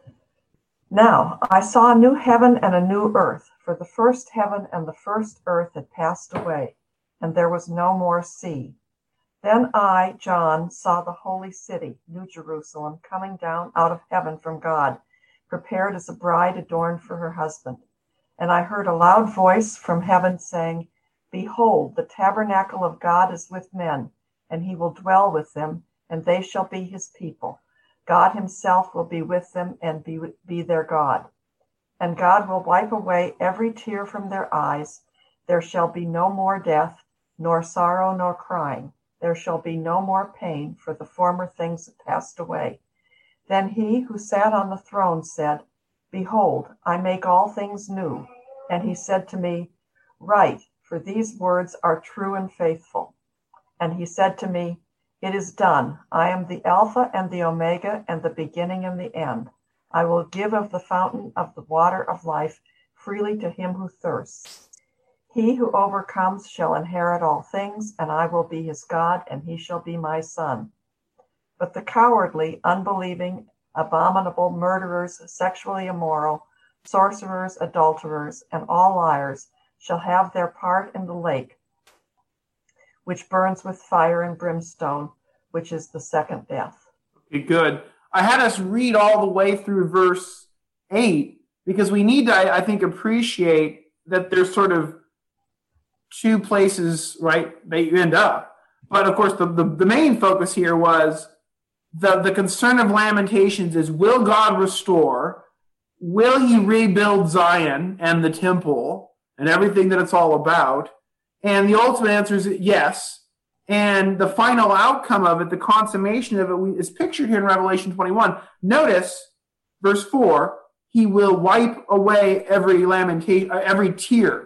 now, I saw a new heaven and a new earth, for the first heaven and the first earth had passed away, and there was no more sea. Then I, John, saw the holy city, New Jerusalem, coming down out of heaven from God, prepared as a bride adorned for her husband. And I heard a loud voice from heaven saying, Behold, the tabernacle of God is with men, and he will dwell with them, and they shall be his people. God himself will be with them and be, be their God. And God will wipe away every tear from their eyes. There shall be no more death, nor sorrow, nor crying. There shall be no more pain, for the former things have passed away. Then he who sat on the throne said, Behold, I make all things new. And he said to me, Write, for these words are true and faithful. And he said to me, It is done. I am the Alpha and the Omega, and the beginning and the end. I will give of the fountain of the water of life freely to him who thirsts. He who overcomes shall inherit all things, and I will be his God, and he shall be my son. But the cowardly, unbelieving, abominable, murderers, sexually immoral, sorcerers, adulterers, and all liars shall have their part in the lake, which burns with fire and brimstone, which is the second death.
Okay, good. I had us read all the way through verse eight because we need to, I, I think, appreciate that there's sort of two places, right, that you end up. But of course, the, the, the main focus here was the, the concern of Lamentations is, will God restore? Will he rebuild Zion and the temple and everything that it's all about? And the ultimate answer is yes. And the final outcome of it, the consummation of it, is pictured here in Revelation twenty-one. Notice verse four, he will wipe away every lamentation, every tear.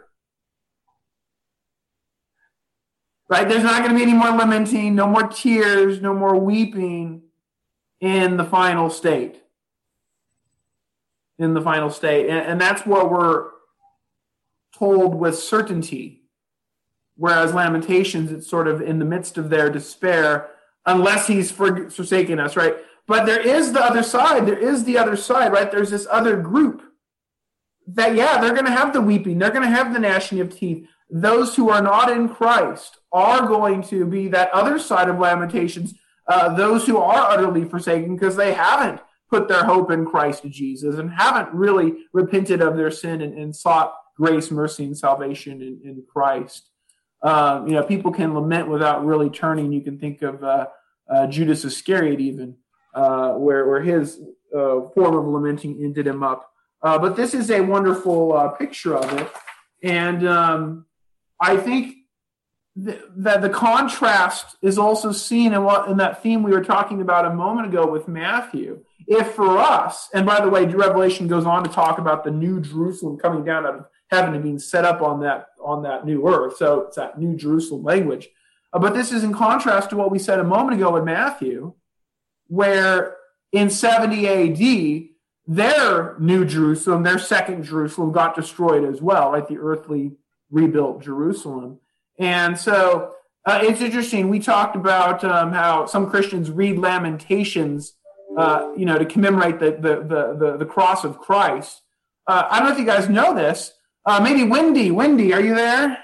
Right? There's not going to be any more lamenting, no more tears, no more weeping in the final state. In the final state. And, and that's what we're told with certainty. Whereas Lamentations, it's sort of in the midst of their despair, unless he's forsaken us, right? But there is the other side. There is the other side, right? There's this other group that, yeah, they're going to have the weeping. They're going to have the gnashing of teeth. Those who are not in Christ are going to be that other side of Lamentations, uh, those who are utterly forsaken because they haven't put their hope in Christ Jesus and haven't really repented of their sin and, and sought grace, mercy, and salvation in, in Christ. Uh, you know, people can lament without really turning. You can think of uh, uh, Judas Iscariot even, uh, where, where his uh, form of lamenting ended him up. Uh, but this is a wonderful uh, picture of it. And um, I think th- that the contrast is also seen in, what, in that theme we were talking about a moment ago with Matthew. If for us, and by the way, Revelation goes on to talk about the new Jerusalem coming down out of heaven and being set up on that on that new earth. So it's that new Jerusalem language. Uh, but this is in contrast to what we said a moment ago in Matthew, where in seventy A D, their new Jerusalem, their second Jerusalem, got destroyed as well, like the earthly rebuilt Jerusalem. And so Uh, it's interesting. We talked about um, how some Christians read Lamentations, uh, you know, to commemorate the the the the, the cross of Christ. Uh, I don't know if you guys know this. Uh, maybe Wendy. Wendy, are you there?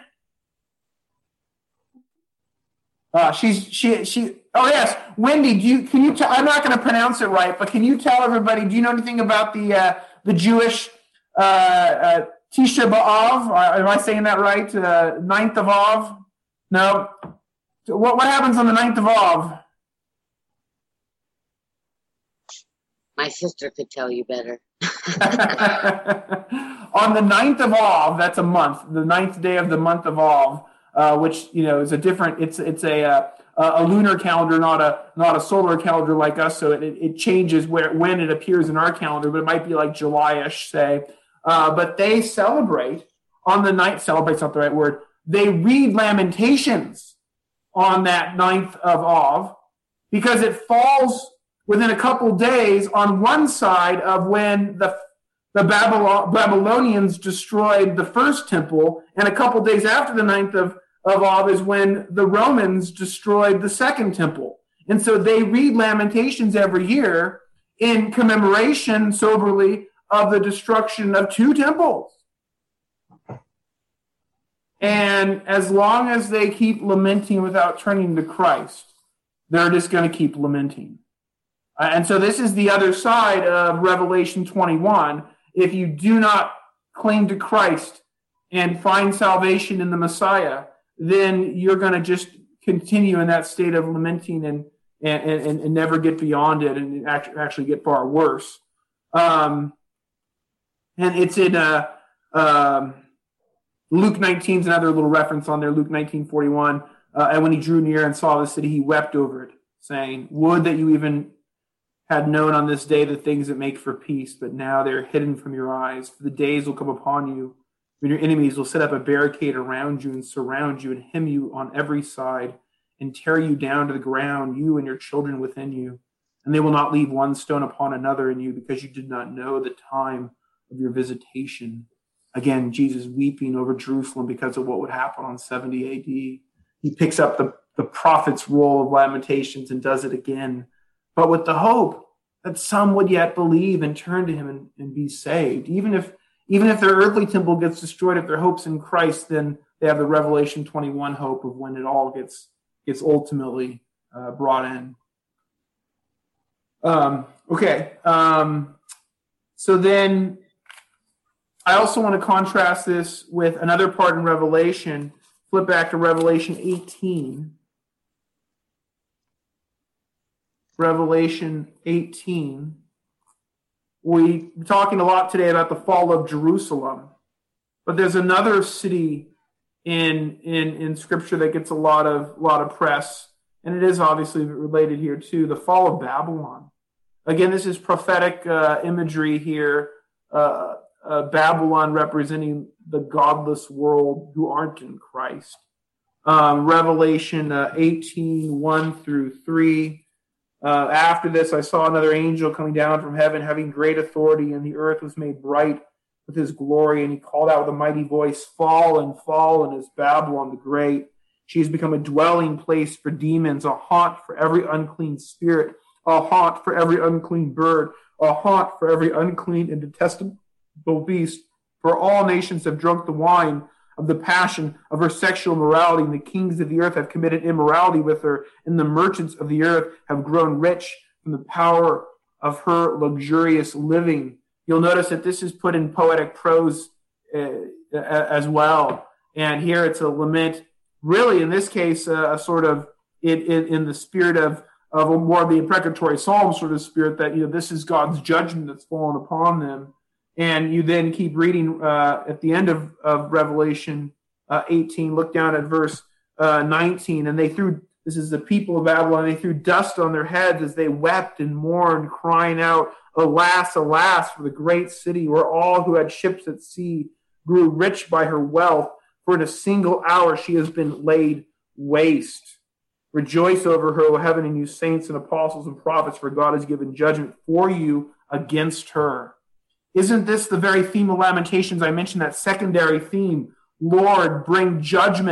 Uh, she's she she. Oh yes, Wendy. Do you can you? T- I'm not going to pronounce it right, but can you tell everybody? Do you know anything about the uh, the Jewish uh, uh, Tisha B'Av? Uh, am I saying that right? Uh, ninth of Av. No. What what happens on the ninth of Av?
My sister could tell you better.
On the ninth of Av, that's a month, the ninth day of the month of Av, uh, which you know is a different. It's it's a uh, a lunar calendar, not a not a solar calendar like us. So it it changes where when it appears in our calendar, but it might be like July-ish, say. Uh, but they celebrate on the ninth. Celebrate's not the right word. They read Lamentations on that ninth of Av because it falls within a couple days on one side of when the the Babylon, Babylonians destroyed the first temple, and a couple days after the ninth of, of Av is when the Romans destroyed the second temple. And so they read Lamentations every year in commemoration, soberly, of the destruction of two temples. And as long as they keep lamenting without turning to Christ, they're just going to keep lamenting. Uh, and so this is the other side of Revelation twenty-one. If you do not cling to Christ and find salvation in the Messiah, then you're going to just continue in that state of lamenting and and, and, and never get beyond it and actually get far worse. Um, and it's in uh, um, Luke nineteen is another little reference on there, Luke nineteen forty-one. Uh, and when he drew near and saw the city, he wept over it, saying, "Would that you even had known on this day the things that make for peace, but now they're hidden from your eyes. For the days will come upon you when your enemies will set up a barricade around you and surround you and hem you on every side and tear you down to the ground, you and your children within you. And they will not leave one stone upon another in you because you did not know the time of your visitation." Again, Jesus weeping over Jerusalem because of what would happen on seventy A D. He picks up the, the prophet's role of Lamentations and does it again, but with the hope that some would yet believe and turn to him and, and be saved. Even if even if their earthly temple gets destroyed, if their hope's in Christ, then they have the Revelation twenty-one hope of when it all gets gets ultimately uh, brought in. Um, okay. Um, so then I also want to contrast this with another part in Revelation. Flip back to Revelation eighteen. Revelation eighteen. We're talking a lot today about the fall of Jerusalem, but there's another city in in in Scripture that gets a lot of lot of press, and it is obviously related here too. The fall of Babylon. Again, this is prophetic uh, imagery here. Uh, uh, Babylon representing the godless world who aren't in Christ. Um, Revelation uh, eighteen, one through three. Uh, after this, I saw another angel coming down from heaven, having great authority, and the earth was made bright with his glory. And he called out with a mighty voice, "Fallen, fallen is Babylon the Great. She has become a dwelling place for demons, a haunt for every unclean spirit, a haunt for every unclean bird, a haunt for every unclean and detestable beast. For all nations have drunk the wine of the passion of her sexual morality, and the kings of the earth have committed immorality with her, and the merchants of the earth have grown rich from the power of her luxurious living." You'll notice that this is put in poetic prose uh, as well. And here it's a lament, really in this case, uh, a sort of in, in, in the spirit of, of a more of the imprecatory psalm sort of spirit that, you know, this is God's judgment that's fallen upon them. And you then keep reading uh, at the end of, of Revelation uh, eighteen, look down at verse uh, nineteen, and they threw, this is the people of Babylon, they threw dust on their heads as they wept and mourned, crying out, "Alas, alas, for the great city where all who had ships at sea grew rich by her wealth, for in a single hour she has been laid waste. Rejoice over her, O heaven, and you saints and apostles and prophets, for God has given judgment for you against her." Isn't this the very theme of Lamentations? I mentioned that secondary theme. Lord, bring judgment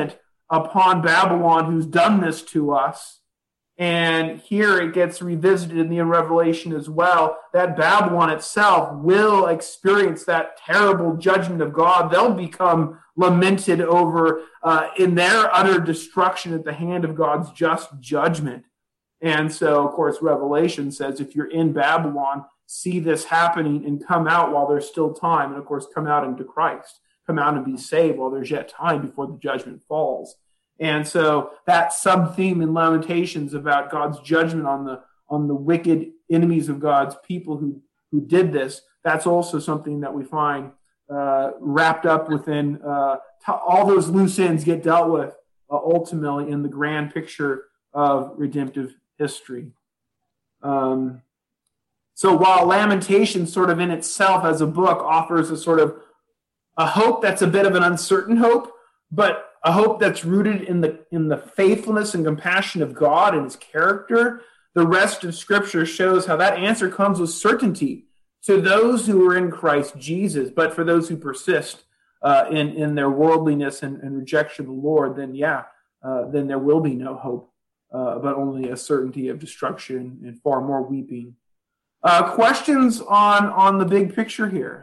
upon Babylon who's done this to us. And here it gets revisited in the Revelation as well, that Babylon itself will experience that terrible judgment of God. They'll become lamented over uh, in their utter destruction at the hand of God's just judgment. And so, of course, Revelation says, if you're in Babylon, see this happening and come out while there's still time. And, of course, come out into Christ. Come out and be saved while there's yet time before the judgment falls. And so that sub-theme in Lamentations about God's judgment on the on the wicked enemies of God's people who, who did this, that's also something that we find uh, wrapped up within uh, t- all those loose ends get dealt with uh, ultimately in the grand picture of redemptive history. Um, so while Lamentations sort of in itself as a book offers a sort of a hope that's a bit of an uncertain hope, but a hope that's rooted in the in the faithfulness and compassion of God and his character, the rest of Scripture shows how that answer comes with certainty to those who are in Christ Jesus. But for those who persist uh, in, in their worldliness and, and rejection of the Lord, then yeah, uh, then there will be no hope, uh, but only a certainty of destruction and far more weeping. Uh, questions on, on the big picture here?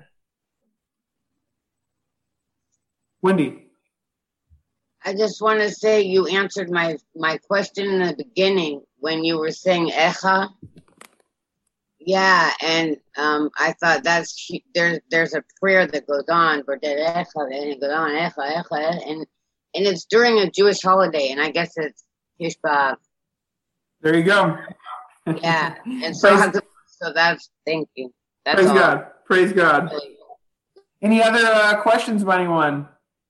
Wendy?
I just want to say you answered my, my question in the beginning when you were saying Echa. Yeah, and um, I thought that's there's there's a prayer that goes on, but that Echa, and it goes on Echa, Echa, and and it's during a Jewish holiday, and I guess it's Tisha B'Av.
There you go.
Yeah, and so
Praise,
so that's thank you. That's
praise
all.
God. Praise God. Any other uh, questions by anyone?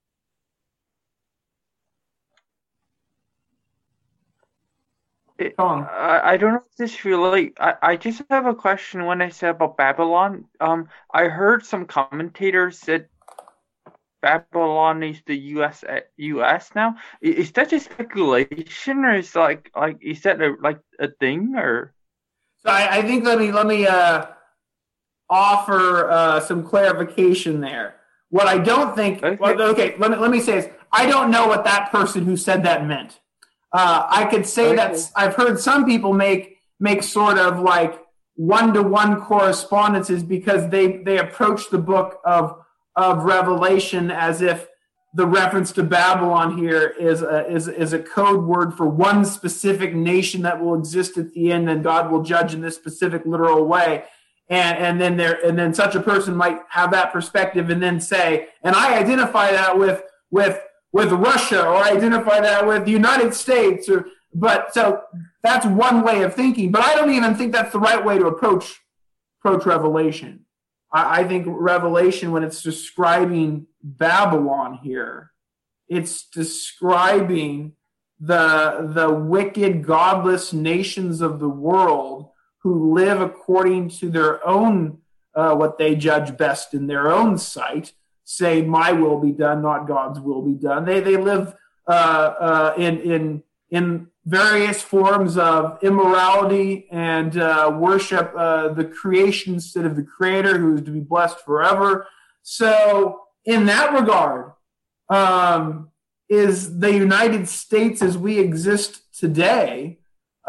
It, I, I don't know if this relate. I, I just have a question when I said about Babylon. Um, I heard some commentators said Babylon is the U S U S now. Is that just speculation, or is like like is that a, like a thing, or?
So I, I think let me let me uh, offer uh, some clarification there. What I don't think. Okay. Well, okay. Let me let me say this. I don't know what that person who said that meant. Uh, I could say okay. that I've heard some people make make sort of like one-to-one correspondences because they, they approach the book of of Revelation as if the reference to Babylon here is a, is, is a code word for one specific nation that will exist at the end, and God will judge in this specific literal way. And, and then there and then such a person might have that perspective and then say, and I identify that with with with Russia, or identify that with the United States, or but so that's one way of thinking. But I don't even think that's the right way to approach approach Revelation. I, I think Revelation, when it's describing Babylon here, it's describing the the wicked, godless nations of the world who live according to their own uh, what they judge best in their own sight. Say, my will be done, not God's will be done. They they live uh, uh, in in in various forms of immorality and uh, worship uh, the creation instead of the Creator, who is to be blessed forever. So, in that regard, um, is the United States as we exist today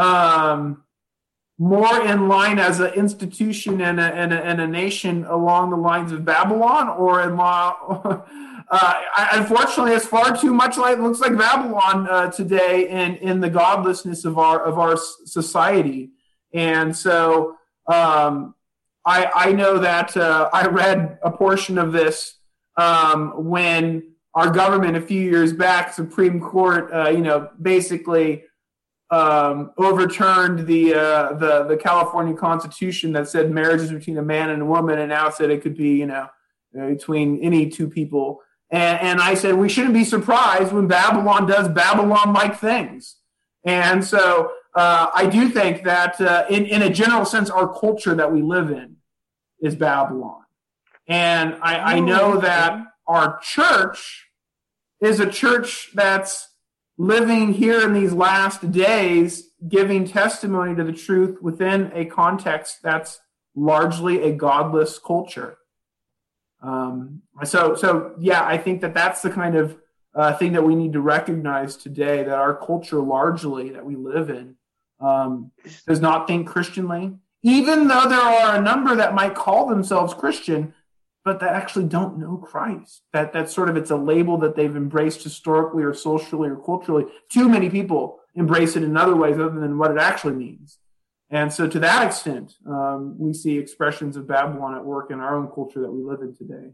um, more in line as an institution and a, and, a, and a nation along the lines of Babylon, or in law? Uh, unfortunately, it's far too much like looks like Babylon uh, today in, in the godlessness of our of our society. And so um, I, I know that uh, I read a portion of this um, when our government a few years back, Supreme Court, uh, you know, basically um, overturned the uh, the the California Constitution that said marriage is between a man and a woman, and now said it could be, you know, between any two people. And, and I said we shouldn't be surprised when Babylon does Babylon-like things. And so uh, I do think that uh, in, in a general sense, our culture that we live in is Babylon. And I, I know that our church is a church that's living here in these last days, giving testimony to the truth within a context that's largely a godless culture. Um, so, so yeah, I think that that's the kind of uh, thing that we need to recognize today, that our culture largely that we live in um, does not think Christianly, even though there are a number that might call themselves Christian, but that actually don't know Christ. That that's sort of, it's a label that they've embraced historically or socially or culturally. Too many people embrace it in other ways other than what it actually means. And so to that extent, um, we see expressions of Babylon at work in our own culture that we live in today.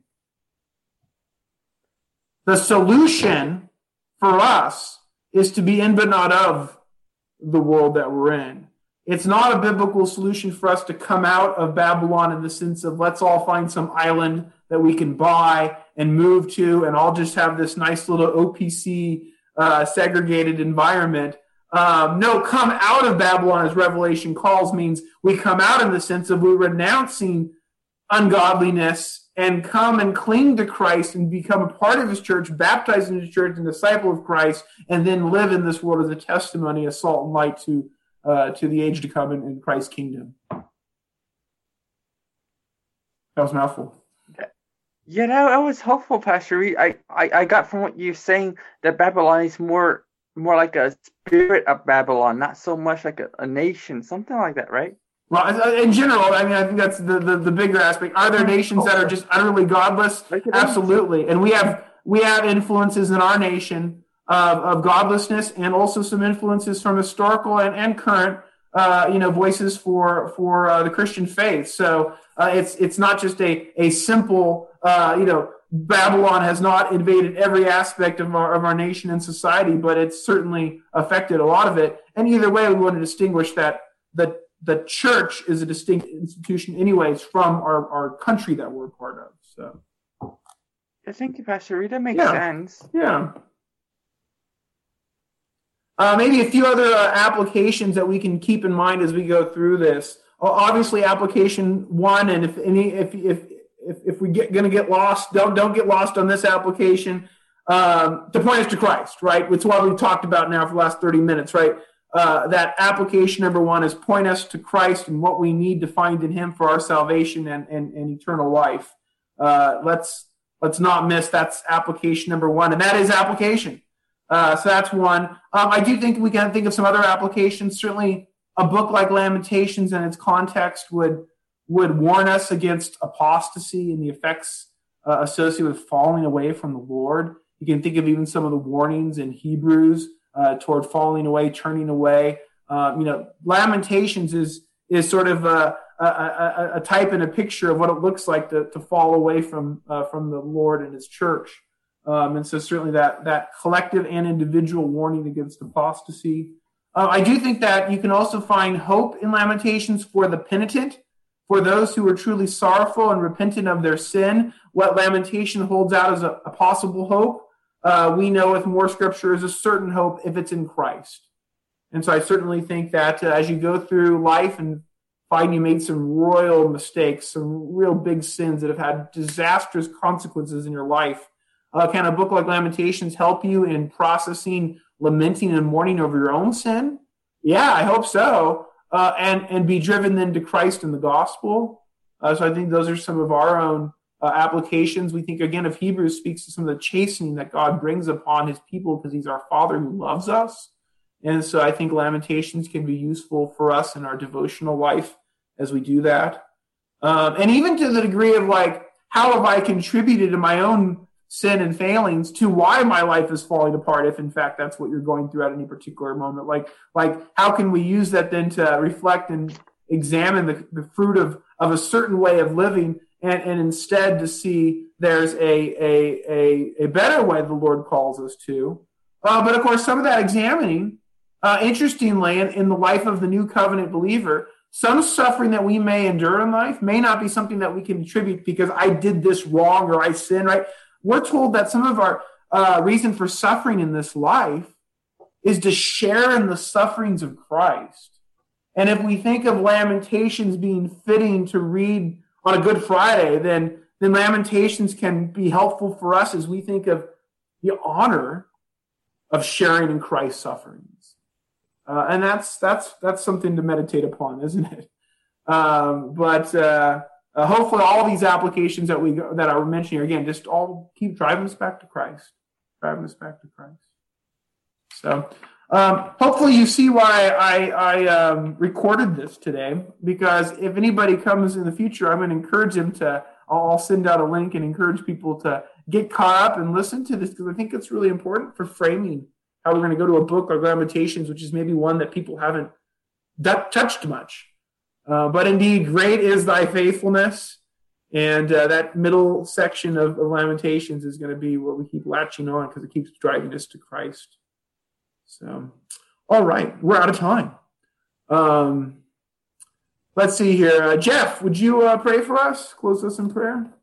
The solution for us is to be in but not of the world that we're in. It's not a biblical solution for us to come out of Babylon in the sense of let's all find some island that we can buy and move to, and I'll just have this nice little O P C uh, segregated environment. Um, no, come out of Babylon, as Revelation calls, means we come out in the sense of we're renouncing ungodliness and come and cling to Christ and become a part of his church, baptized in his church and disciple of Christ, and then live in this world as a testimony, a salt and light to uh, to the age to come in, in Christ's kingdom. That was a mouthful.
Yeah, that, that was helpful, Pastor Reed. I, I, I got from what you're saying that Babylon is more more like a spirit of Babylon, not so much like a, a nation, something like that, right?
Well, in general, I mean, I think that's the, the, the bigger aspect. Are there nations that are just utterly godless? Absolutely. And we have we have influences in our nation of, of godlessness, and also some influences from historical and, and current uh, you know, voices for for uh, the Christian faith. So uh, it's it's not just a a simple uh, you know, Babylon has not invaded every aspect of our of our nation and society, but it's certainly affected a lot of it. And either way, we want to distinguish that the the church is a distinct institution, anyways, from our, our country that we're a part of. So,
I think you, Pastor Reed, that makes
yeah.
sense.
Yeah. Uh, maybe a few other uh, applications that we can keep in mind as we go through this. Uh, obviously, application one, and if any, if if if, if we get going to get lost, don't don't get lost on this application. Um, to point us to Christ, right? It's what we've talked about now for the last thirty minutes, right? Uh, that application number one is point us to Christ and what we need to find in him for our salvation and, and, and eternal life. Uh, let's let's not miss that's application number one, and that is application. Uh, so that's one. Um, I do think we can think of some other applications. Certainly, a book like Lamentations and its context would would warn us against apostasy and the effects uh, associated with falling away from the Lord. You can think of even some of the warnings in Hebrews Uh, toward falling away, turning away. Uh, you know, Lamentations is is sort of a, a, a, a type and a picture of what it looks like to, to fall away from uh, from the Lord and his church. Um, and so certainly that that collective and individual warning against apostasy. Uh, I do think that you can also find hope in Lamentations for the penitent, for those who are truly sorrowful and repentant of their sin. What Lamentation holds out as a, a possible hope, Uh, we know with more scripture is a certain hope if it's in Christ. And so I certainly think that uh, as you go through life and find you made some royal mistakes, some real big sins that have had disastrous consequences in your life, uh, can a book like Lamentations help you in processing, lamenting, and mourning over your own sin? Yeah, I hope so. Uh, and, and be driven then to Christ and the gospel. Uh, so I think those are some of our own Uh, applications. We think again of Hebrews speaks to some of the chastening that God brings upon his people because he's our Father who loves us. And so I think Lamentations can be useful for us in our devotional life as we do that. Um, and even to the degree of like, how have I contributed to my own sin and failings to why my life is falling apart, if in fact that's what you're going through at any particular moment. Like, like how can we use that then to reflect and examine the, the fruit of, of a certain way of living, And, and instead to see there's a, a, a, a better way the Lord calls us to. Uh, but, of course, some of that examining, uh, interestingly, in, in the life of the new covenant believer, some suffering that we may endure in life may not be something that we can attribute because I did this wrong or I sinned, right? We're told that some of our uh, reason for suffering in this life is to share in the sufferings of Christ. And if we think of Lamentations being fitting to read on a Good Friday, then, then Lamentations can be helpful for us as we think of the honor of sharing in Christ's sufferings. Uh, and that's that's that's something to meditate upon, isn't it? Um, but uh, uh, hopefully all these applications that we go, that are mentioning here, again, just all keep driving us back to Christ. driving us back to Christ. So um, hopefully you see why I, I um, recorded this today, because if anybody comes in the future, I'm going to encourage them to, I'll send out a link and encourage people to get caught up and listen to this, because I think it's really important for framing how we're going to go to a book like Lamentations, which is maybe one that people haven't d- touched much. Uh, but indeed, great is thy faithfulness. And uh, that middle section of, of Lamentations is going to be what we keep latching on, because it keeps driving us to Christ. So, all right, we're out of time. Um, let's see here. Uh, Jeff, would you uh, pray for us? Close us in prayer.